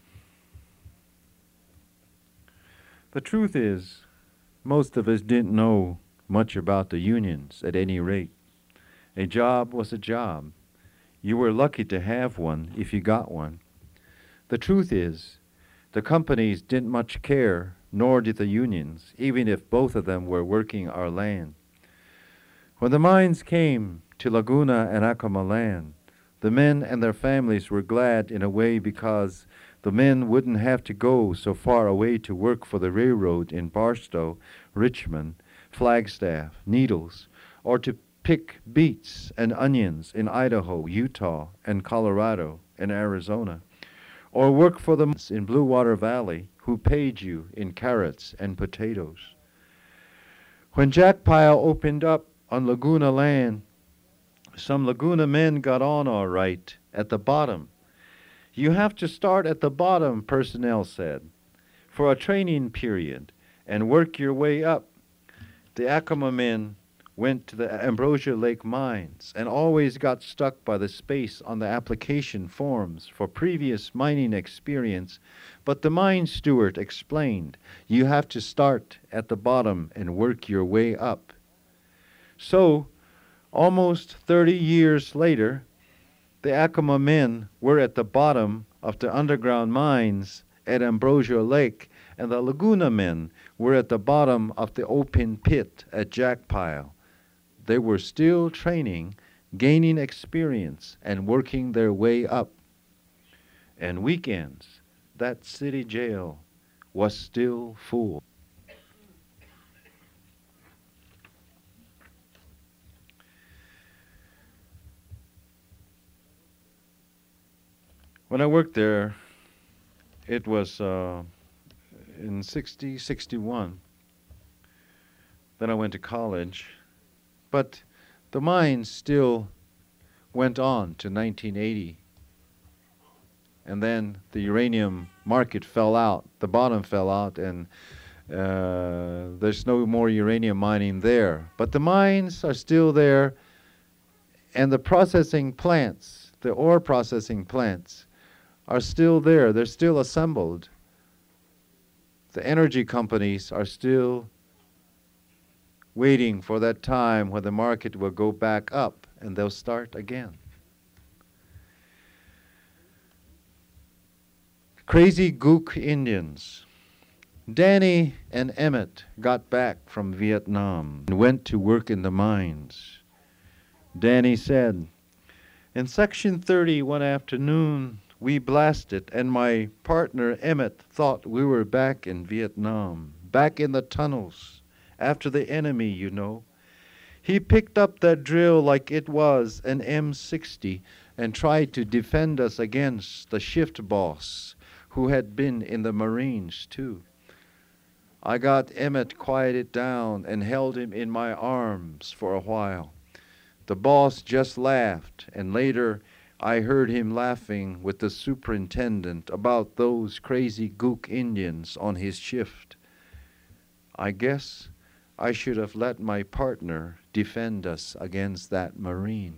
The truth is, most of us didn't know much about the unions at any rate. A job was a job. You were lucky to have one if you got one. The truth is, the companies didn't much care, nor did the unions, even if both of them were working our land. When the mines came to Laguna and Acoma land, the men and their families were glad in a way because the men wouldn't have to go so far away to work for the railroad in Barstow, Richmond, Flagstaff, Needles, or to pick beets and onions in Idaho, Utah, and Colorado and Arizona, or work for the in Bluewater Valley who paid you in carrots and potatoes. When Jack Pile opened up on Laguna land, some Laguna men got on all right at the bottom. You have to start at the bottom, personnel said, for a training period and work your way up. The Acoma men went to the Ambrosia Lake mines and always got stuck by the space on the application forms for previous mining experience, but the mine steward explained, you have to start at the bottom and work your way up. So, almost 30 years later, the Acoma men were at the bottom of the underground mines at Ambrosia Lake, and the Laguna men were at the bottom of the open pit at Jack Pile. They were still training, gaining experience, and working their way up. And weekends, that city jail was still full. When I worked there, it was in 61. Then I went to college. But the mines still went on to 1980. And then the uranium market fell out, the bottom fell out, and there's no more uranium mining there. But the mines are still there, and the processing plants, the ore processing plants, are still there. They're still assembled. The energy companies are still waiting for that time when the market will go back up and they'll start again. Crazy Gook Indians. Danny and Emmett got back from Vietnam and went to work in the mines. Danny said, in Section 30 one afternoon, we blasted, and my partner Emmett thought we were back in Vietnam, back in the tunnels, after the enemy, you know. He picked up that drill like it was an M60 and tried to defend us against the shift boss, who had been in the Marines too. I got Emmett quieted down and held him in my arms for a while. The boss just laughed, and later I heard him laughing with the superintendent about those crazy Gook Indians on his shift. I guess I should have let my partner defend us against that Marine.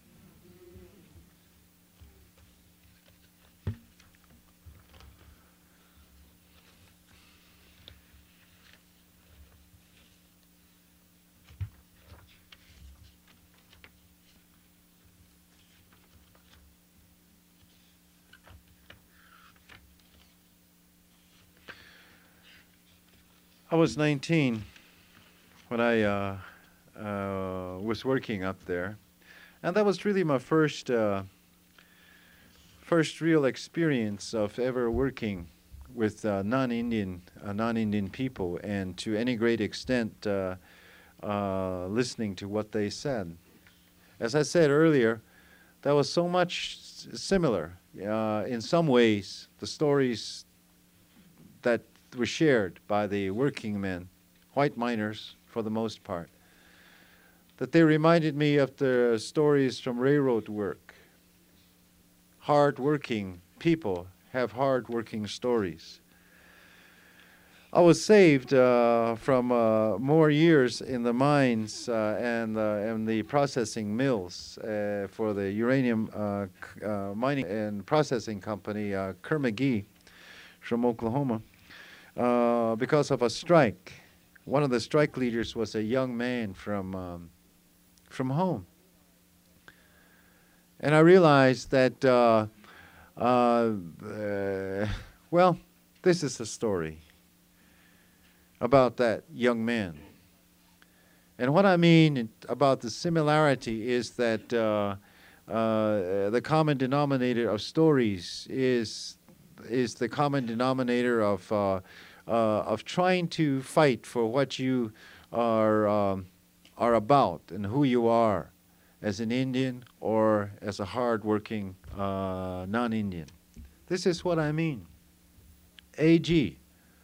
I was 19 when I was working up there, and that was really my first real experience of ever working with non-Indian people, and to any great extent listening to what they said. As I said earlier, that was so much similar. In some ways, the stories that were shared by the working men, white miners for the most part, that they reminded me of the stories from railroad work. Hard-working people have hard-working stories. I was saved from more years in the mines and the processing mills for the uranium mining and processing company, Kerr-McGee, from Oklahoma, because of a strike. One of the strike leaders was a young man from home. And I realized that, well, this is a story about that young man. And what I mean about the similarity is that the common denominator of stories is the common denominator of trying to fight for what you are about and who you are as an Indian or as a hard-working non-Indian. This is what I mean. A.G.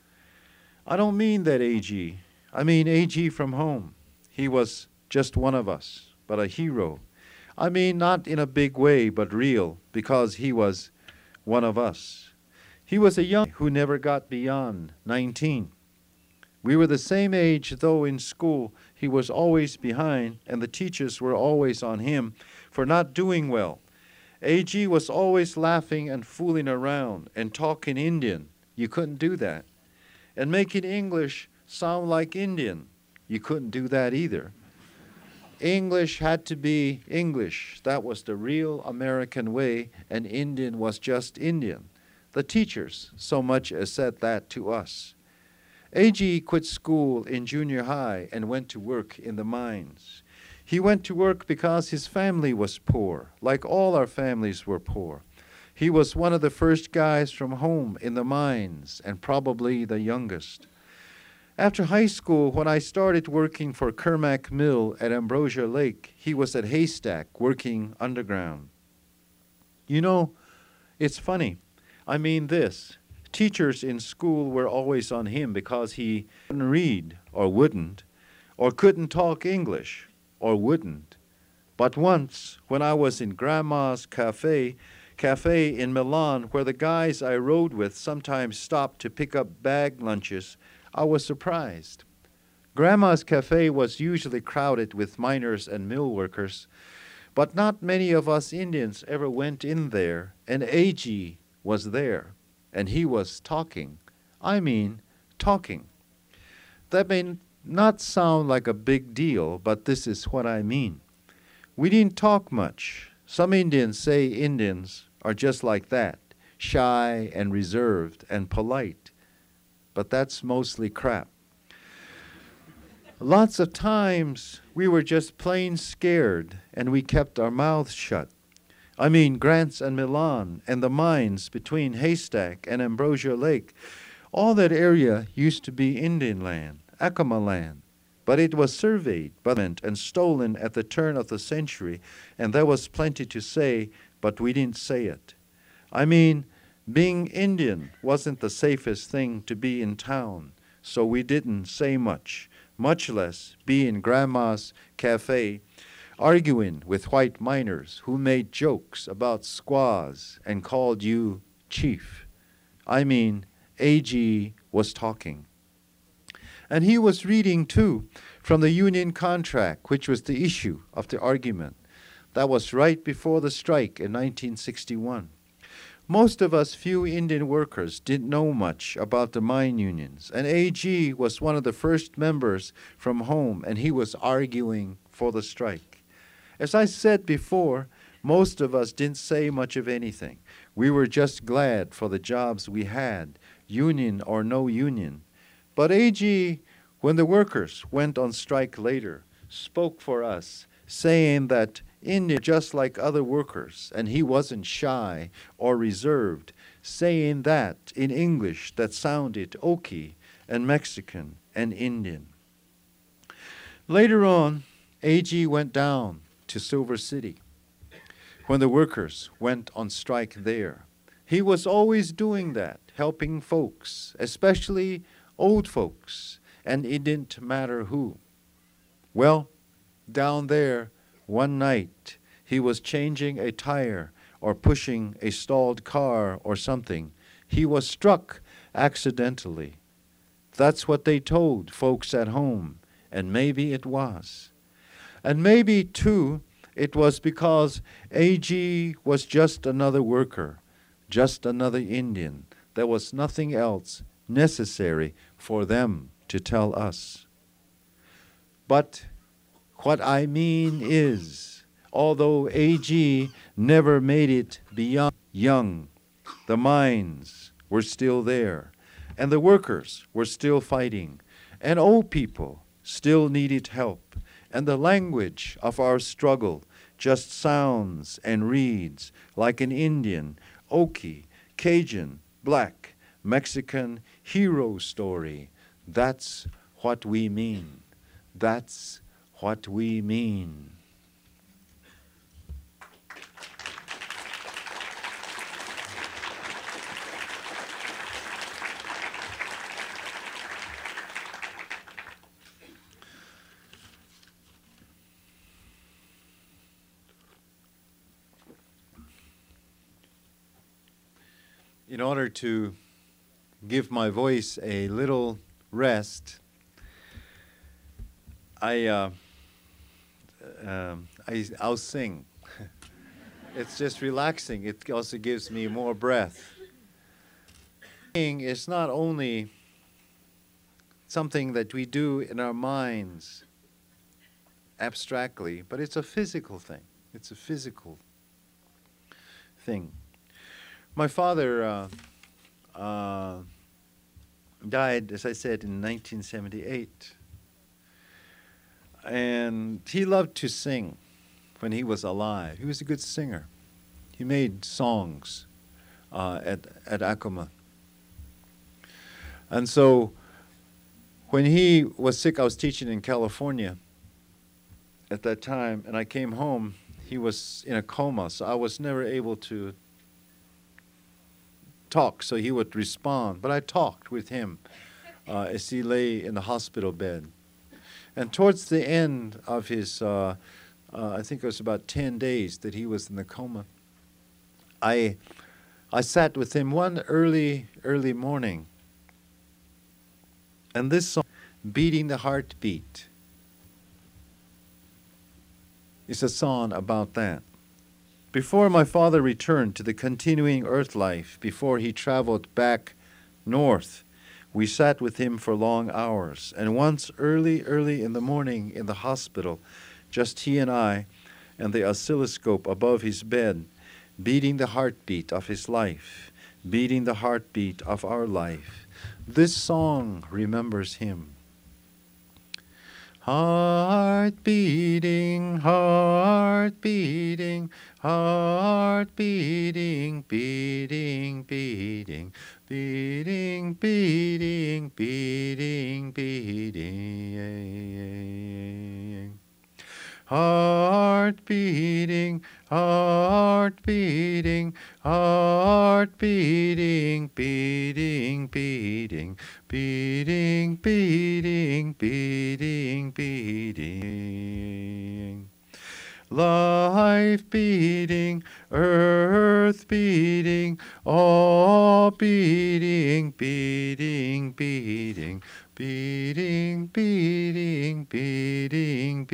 I don't mean that A.G. I mean A.G. from home. He was just one of us, but a hero. I mean not in a big way, but real, because he was one of us. He was a young who never got beyond 19. We were the same age, though in school he was always behind, and the teachers were always on him for not doing well. A.G. was always laughing and fooling around and talking Indian. You couldn't do that. And making English sound like Indian. You couldn't do that either. English had to be English. That was the real American way, and Indian was just Indian. The teachers so much as said that to us. A.G. quit school in junior high and went to work in the mines. He went to work because his family was poor, like all our families were poor. He was one of the first guys from home in the mines, and probably the youngest. After high school, when I started working for Kermac Mill at Ambrosia Lake, he was at Haystack working underground. You know, it's funny. I mean this. Teachers in school were always on him because he couldn't read or wouldn't, or couldn't talk English or wouldn't. But once, when I was in Grandma's cafe in Milan, where the guys I rode with sometimes stopped to pick up bag lunches, I was surprised. Grandma's cafe was usually crowded with miners and mill workers, but not many of us Indians ever went in there, and A.G. was there, and he was talking. I mean, talking. That may not sound like a big deal, but this is what I mean. We didn't talk much. Some Indians say Indians are just like that, shy and reserved and polite, but that's mostly crap. Lots of times we were just plain scared and we kept our mouths shut. I mean Grants and Milan and the mines between Haystack and Ambrosia Lake. All that area used to be Indian land, Acoma land. But it was surveyed and stolen at the turn of the century, and there was plenty to say, but we didn't say it. I mean, being Indian wasn't the safest thing to be in town, so we didn't say much less be in Grandma's cafe arguing with white miners who made jokes about squaws and called you chief. I mean, A.G. was talking. And he was reading, too, from the union contract, which was the issue of the argument. That was right before the strike in 1961. Most of us few Indian workers didn't know much about the mine unions, and A.G. was one of the first members from home, and he was arguing for the strike. As I said before, most of us didn't say much of anything. We were just glad for the jobs we had, union or no union. But A.G., when the workers went on strike later, spoke for us, saying that India just like other workers, and he wasn't shy or reserved, saying that in English that sounded Okie and Mexican and Indian. Later on, A.G. went down to Silver City when the workers went on strike there. He was always doing that, helping folks, especially old folks, and it didn't matter who. Well, down there, one night, he was changing a tire or pushing a stalled car or something. He was struck accidentally. That's what they told folks at home, and maybe it was. And maybe, too, it was because A.G. was just another worker, just another Indian. There was nothing else necessary for them to tell us. But what I mean is, although A.G. never made it beyond young, the mines were still there, and the workers were still fighting, and old people still needed help, and the language of our struggle just sounds and reads like an Indian, Okie, Cajun, Black, Mexican hero story. That's what we mean. That's what we mean. In order to give my voice a little rest, I'll sing. It's just relaxing. It also gives me more breath. Singing is not only something that we do in our minds abstractly, but it's a physical thing. It's a physical thing. My father died, as I said, in 1978. And he loved to sing when he was alive. He was a good singer. He made songs at Acoma. And so when he was sick, I was teaching in California at that time, and I came home. He was in a coma, so I was never able to talk, so he would respond. But I talked with him as he lay in the hospital bed. And towards the end of his, I think it was about 10 days that he was in the coma, I sat with him one early morning. And this song, Beating the Heartbeat, is a song about that. Before my father returned to the continuing earth life, before he traveled back north, we sat with him for long hours. And once early in the morning in the hospital, just he and I, and the oscilloscope above his bed, beating the heartbeat of his life, beating the heartbeat of our life. This song remembers him. Heart beating, heart beating, heart beating, beating, beating, beating, beating, beating, beating. Heart beating, heart beating, heart beating, beating, beating, beating, beating, beating, beating. Life beating, earth beating, all beating, beating, beating, beating, beating, beating,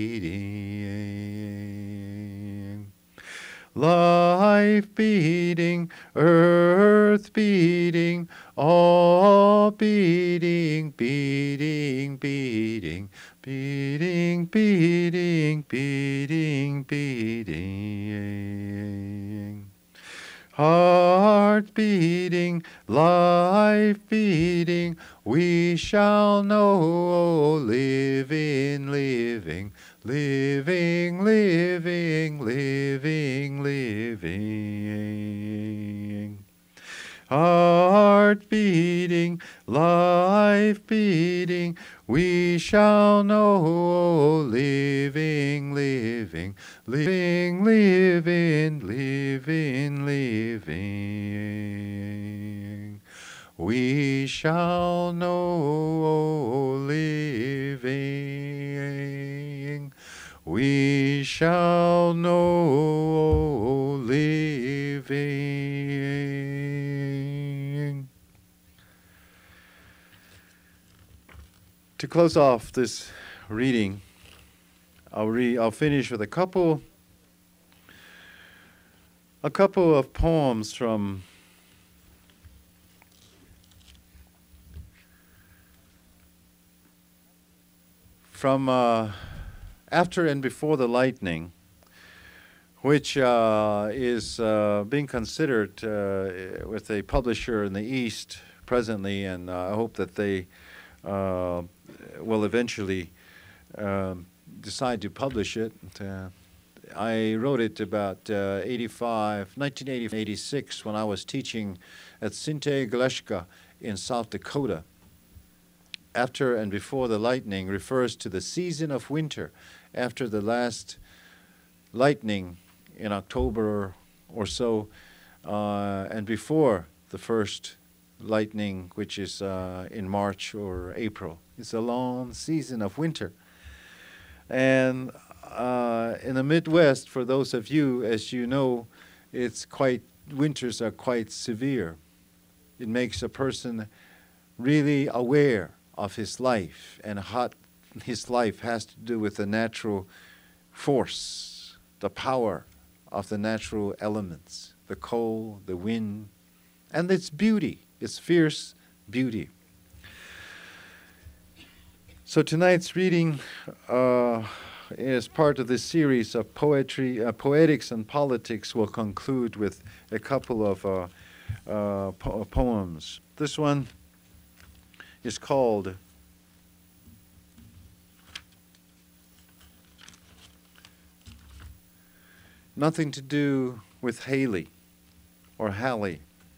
beating. Life beating, earth beating, all beating, beating, beating, beating, beating, beating, beating. Heart beating, life beating, we shall know, living, living, living, living, living, living. Heart beating, life beating, we shall know, living, living, living, living, living, living. We shall know, living. We shall know, living. To close off this reading, I'll finish with a couple of poems from After and Before the Lightning, which is being considered with a publisher in the East presently, and I hope that they will eventually decide to publish it. I wrote it about 1986 when I was teaching at Sinte Gleshka in South Dakota. After and Before the Lightning refers to the season of winter after the last lightning in October or so, and before the first lightning, which is in March or April. It's a long season of winter. And in the Midwest, for those of you, as you know, winters are quite severe. It makes a person really aware of his life, and what his life has to do with the natural force, the power of the natural elements, the cold, the wind, and its beauty, its fierce beauty. So tonight's reading is part of this series of Poetics and Politics. Will conclude with a couple of poems. This one is called Nothing to Do with Haley or Hallie.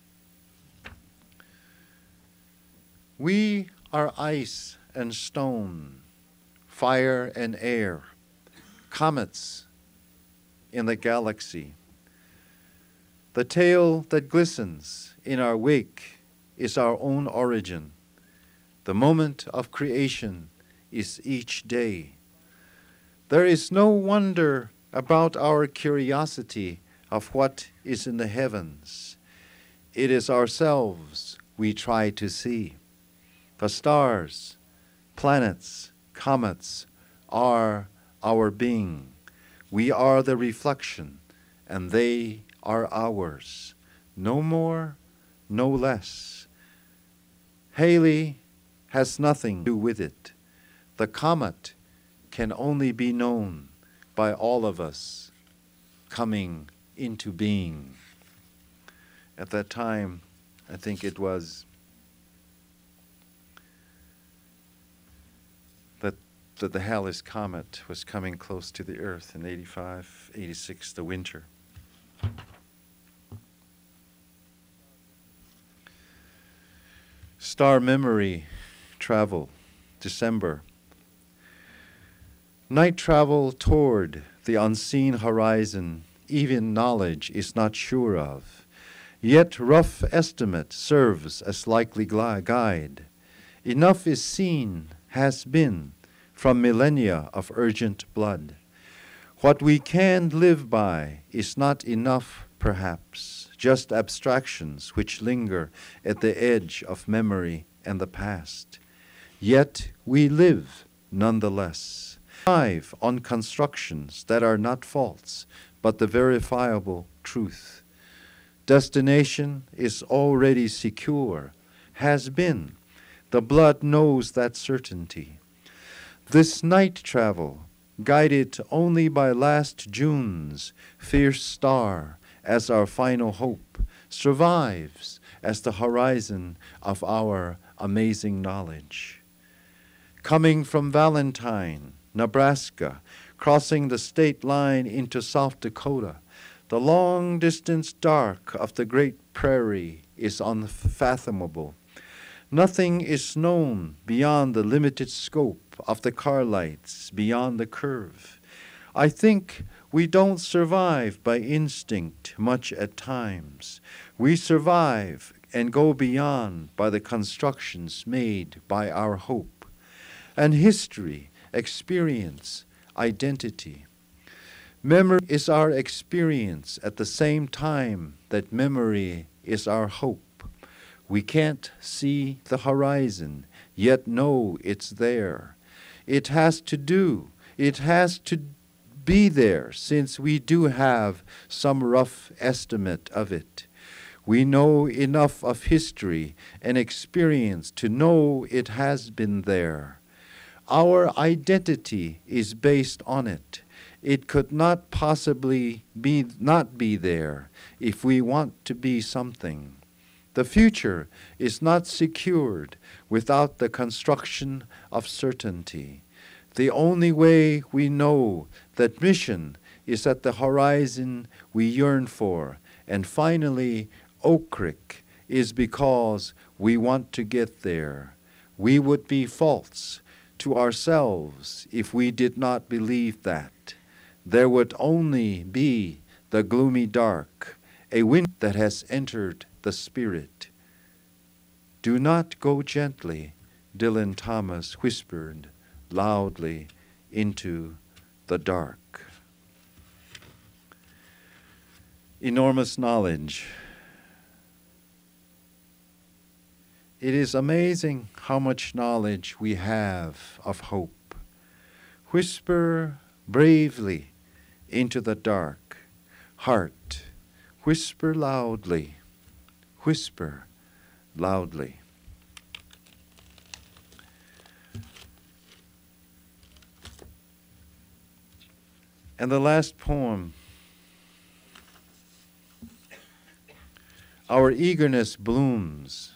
We are ice and stone, fire and air, comets in the galaxy. The tail that glistens in our wake is our own origin. The moment of creation is each day. There is no wonder about our curiosity of what is in the heavens. It is ourselves we try to see. The stars, planets, comets are our being. We are the reflection, and they are ours. No more, no less. Haley has nothing to do with it. The comet can only be known by all of us coming into being. At that time, I think it was that the Halley's Comet was coming close to the Earth in 85, 86, the winter. Star memory travel, December. Night travel toward the unseen horizon, even knowledge is not sure of. Yet rough estimate serves as likely guide. Enough is seen, has been, from millennia of urgent blood. What we can live by is not enough, perhaps, just abstractions which linger at the edge of memory and the past. Yet we live nonetheless. Thrive on constructions that are not false, but the verifiable truth. Destination is already secure, has been. The blood knows that certainty. This night travel, guided only by last June's fierce star as our final hope, survives as the horizon of our amazing knowledge. Coming from Valentine, Nebraska, crossing the state line into South Dakota, the long-distance dark of the great prairie is unfathomable. Nothing is known beyond the limited scope of the car lights beyond the curve. I think we don't survive by instinct much at times. We survive and go beyond by the constructions made by our hope. And history, experience, identity. Memory is our experience at the same time that memory is our hope. We can't see the horizon, yet know it's there. It has to be there, since we do have some rough estimate of it. We know enough of history and experience to know it has been there. Our identity is based on it. It could not possibly not be there if we want to be something. The future is not secured without the construction of certainty. The only way we know that mission is at the horizon we yearn for, and finally, Oak Creek, is because we want to get there. We would be false to ourselves if we did not believe that. There would only be the gloomy dark, a wind that has entered the spirit. Do not go gently, Dylan Thomas whispered loudly into the dark. Enormous knowledge. It is amazing how much knowledge we have of hope. Whisper bravely into the dark. Heart, whisper loudly. Whisper loudly. And the last poem. Our eagerness blooms.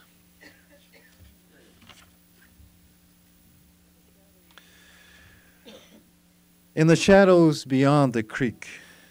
In the shadows beyond the creek,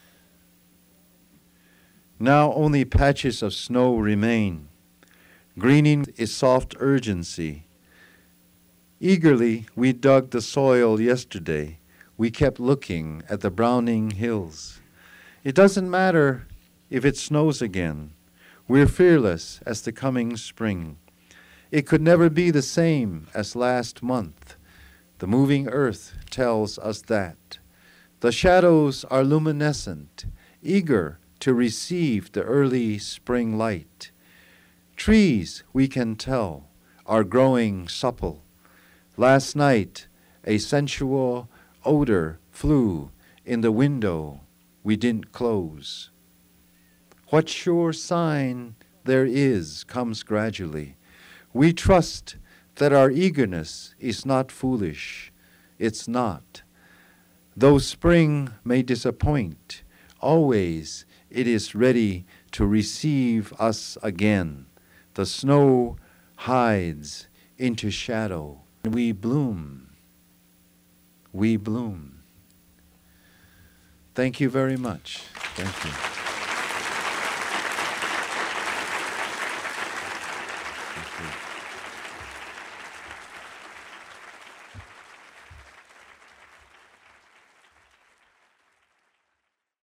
now only patches of snow remain. Greening is soft urgency. Eagerly we dug the soil yesterday. We kept looking at the browning hills. It doesn't matter if it snows again. We're fearless as the coming spring. It could never be the same as last month. The moving earth tells us that. The shadows are luminescent, eager to receive the early spring light. Trees, we can tell, are growing supple. Last night, a sensual odor flew in the window we didn't close. What sure sign there is comes gradually. We trust that our eagerness is not foolish. It's not. Though spring may disappoint, always it is ready to receive us again. The snow hides into shadow, and we bloom. we bloom. Thank you very much. Thank you. Thank you.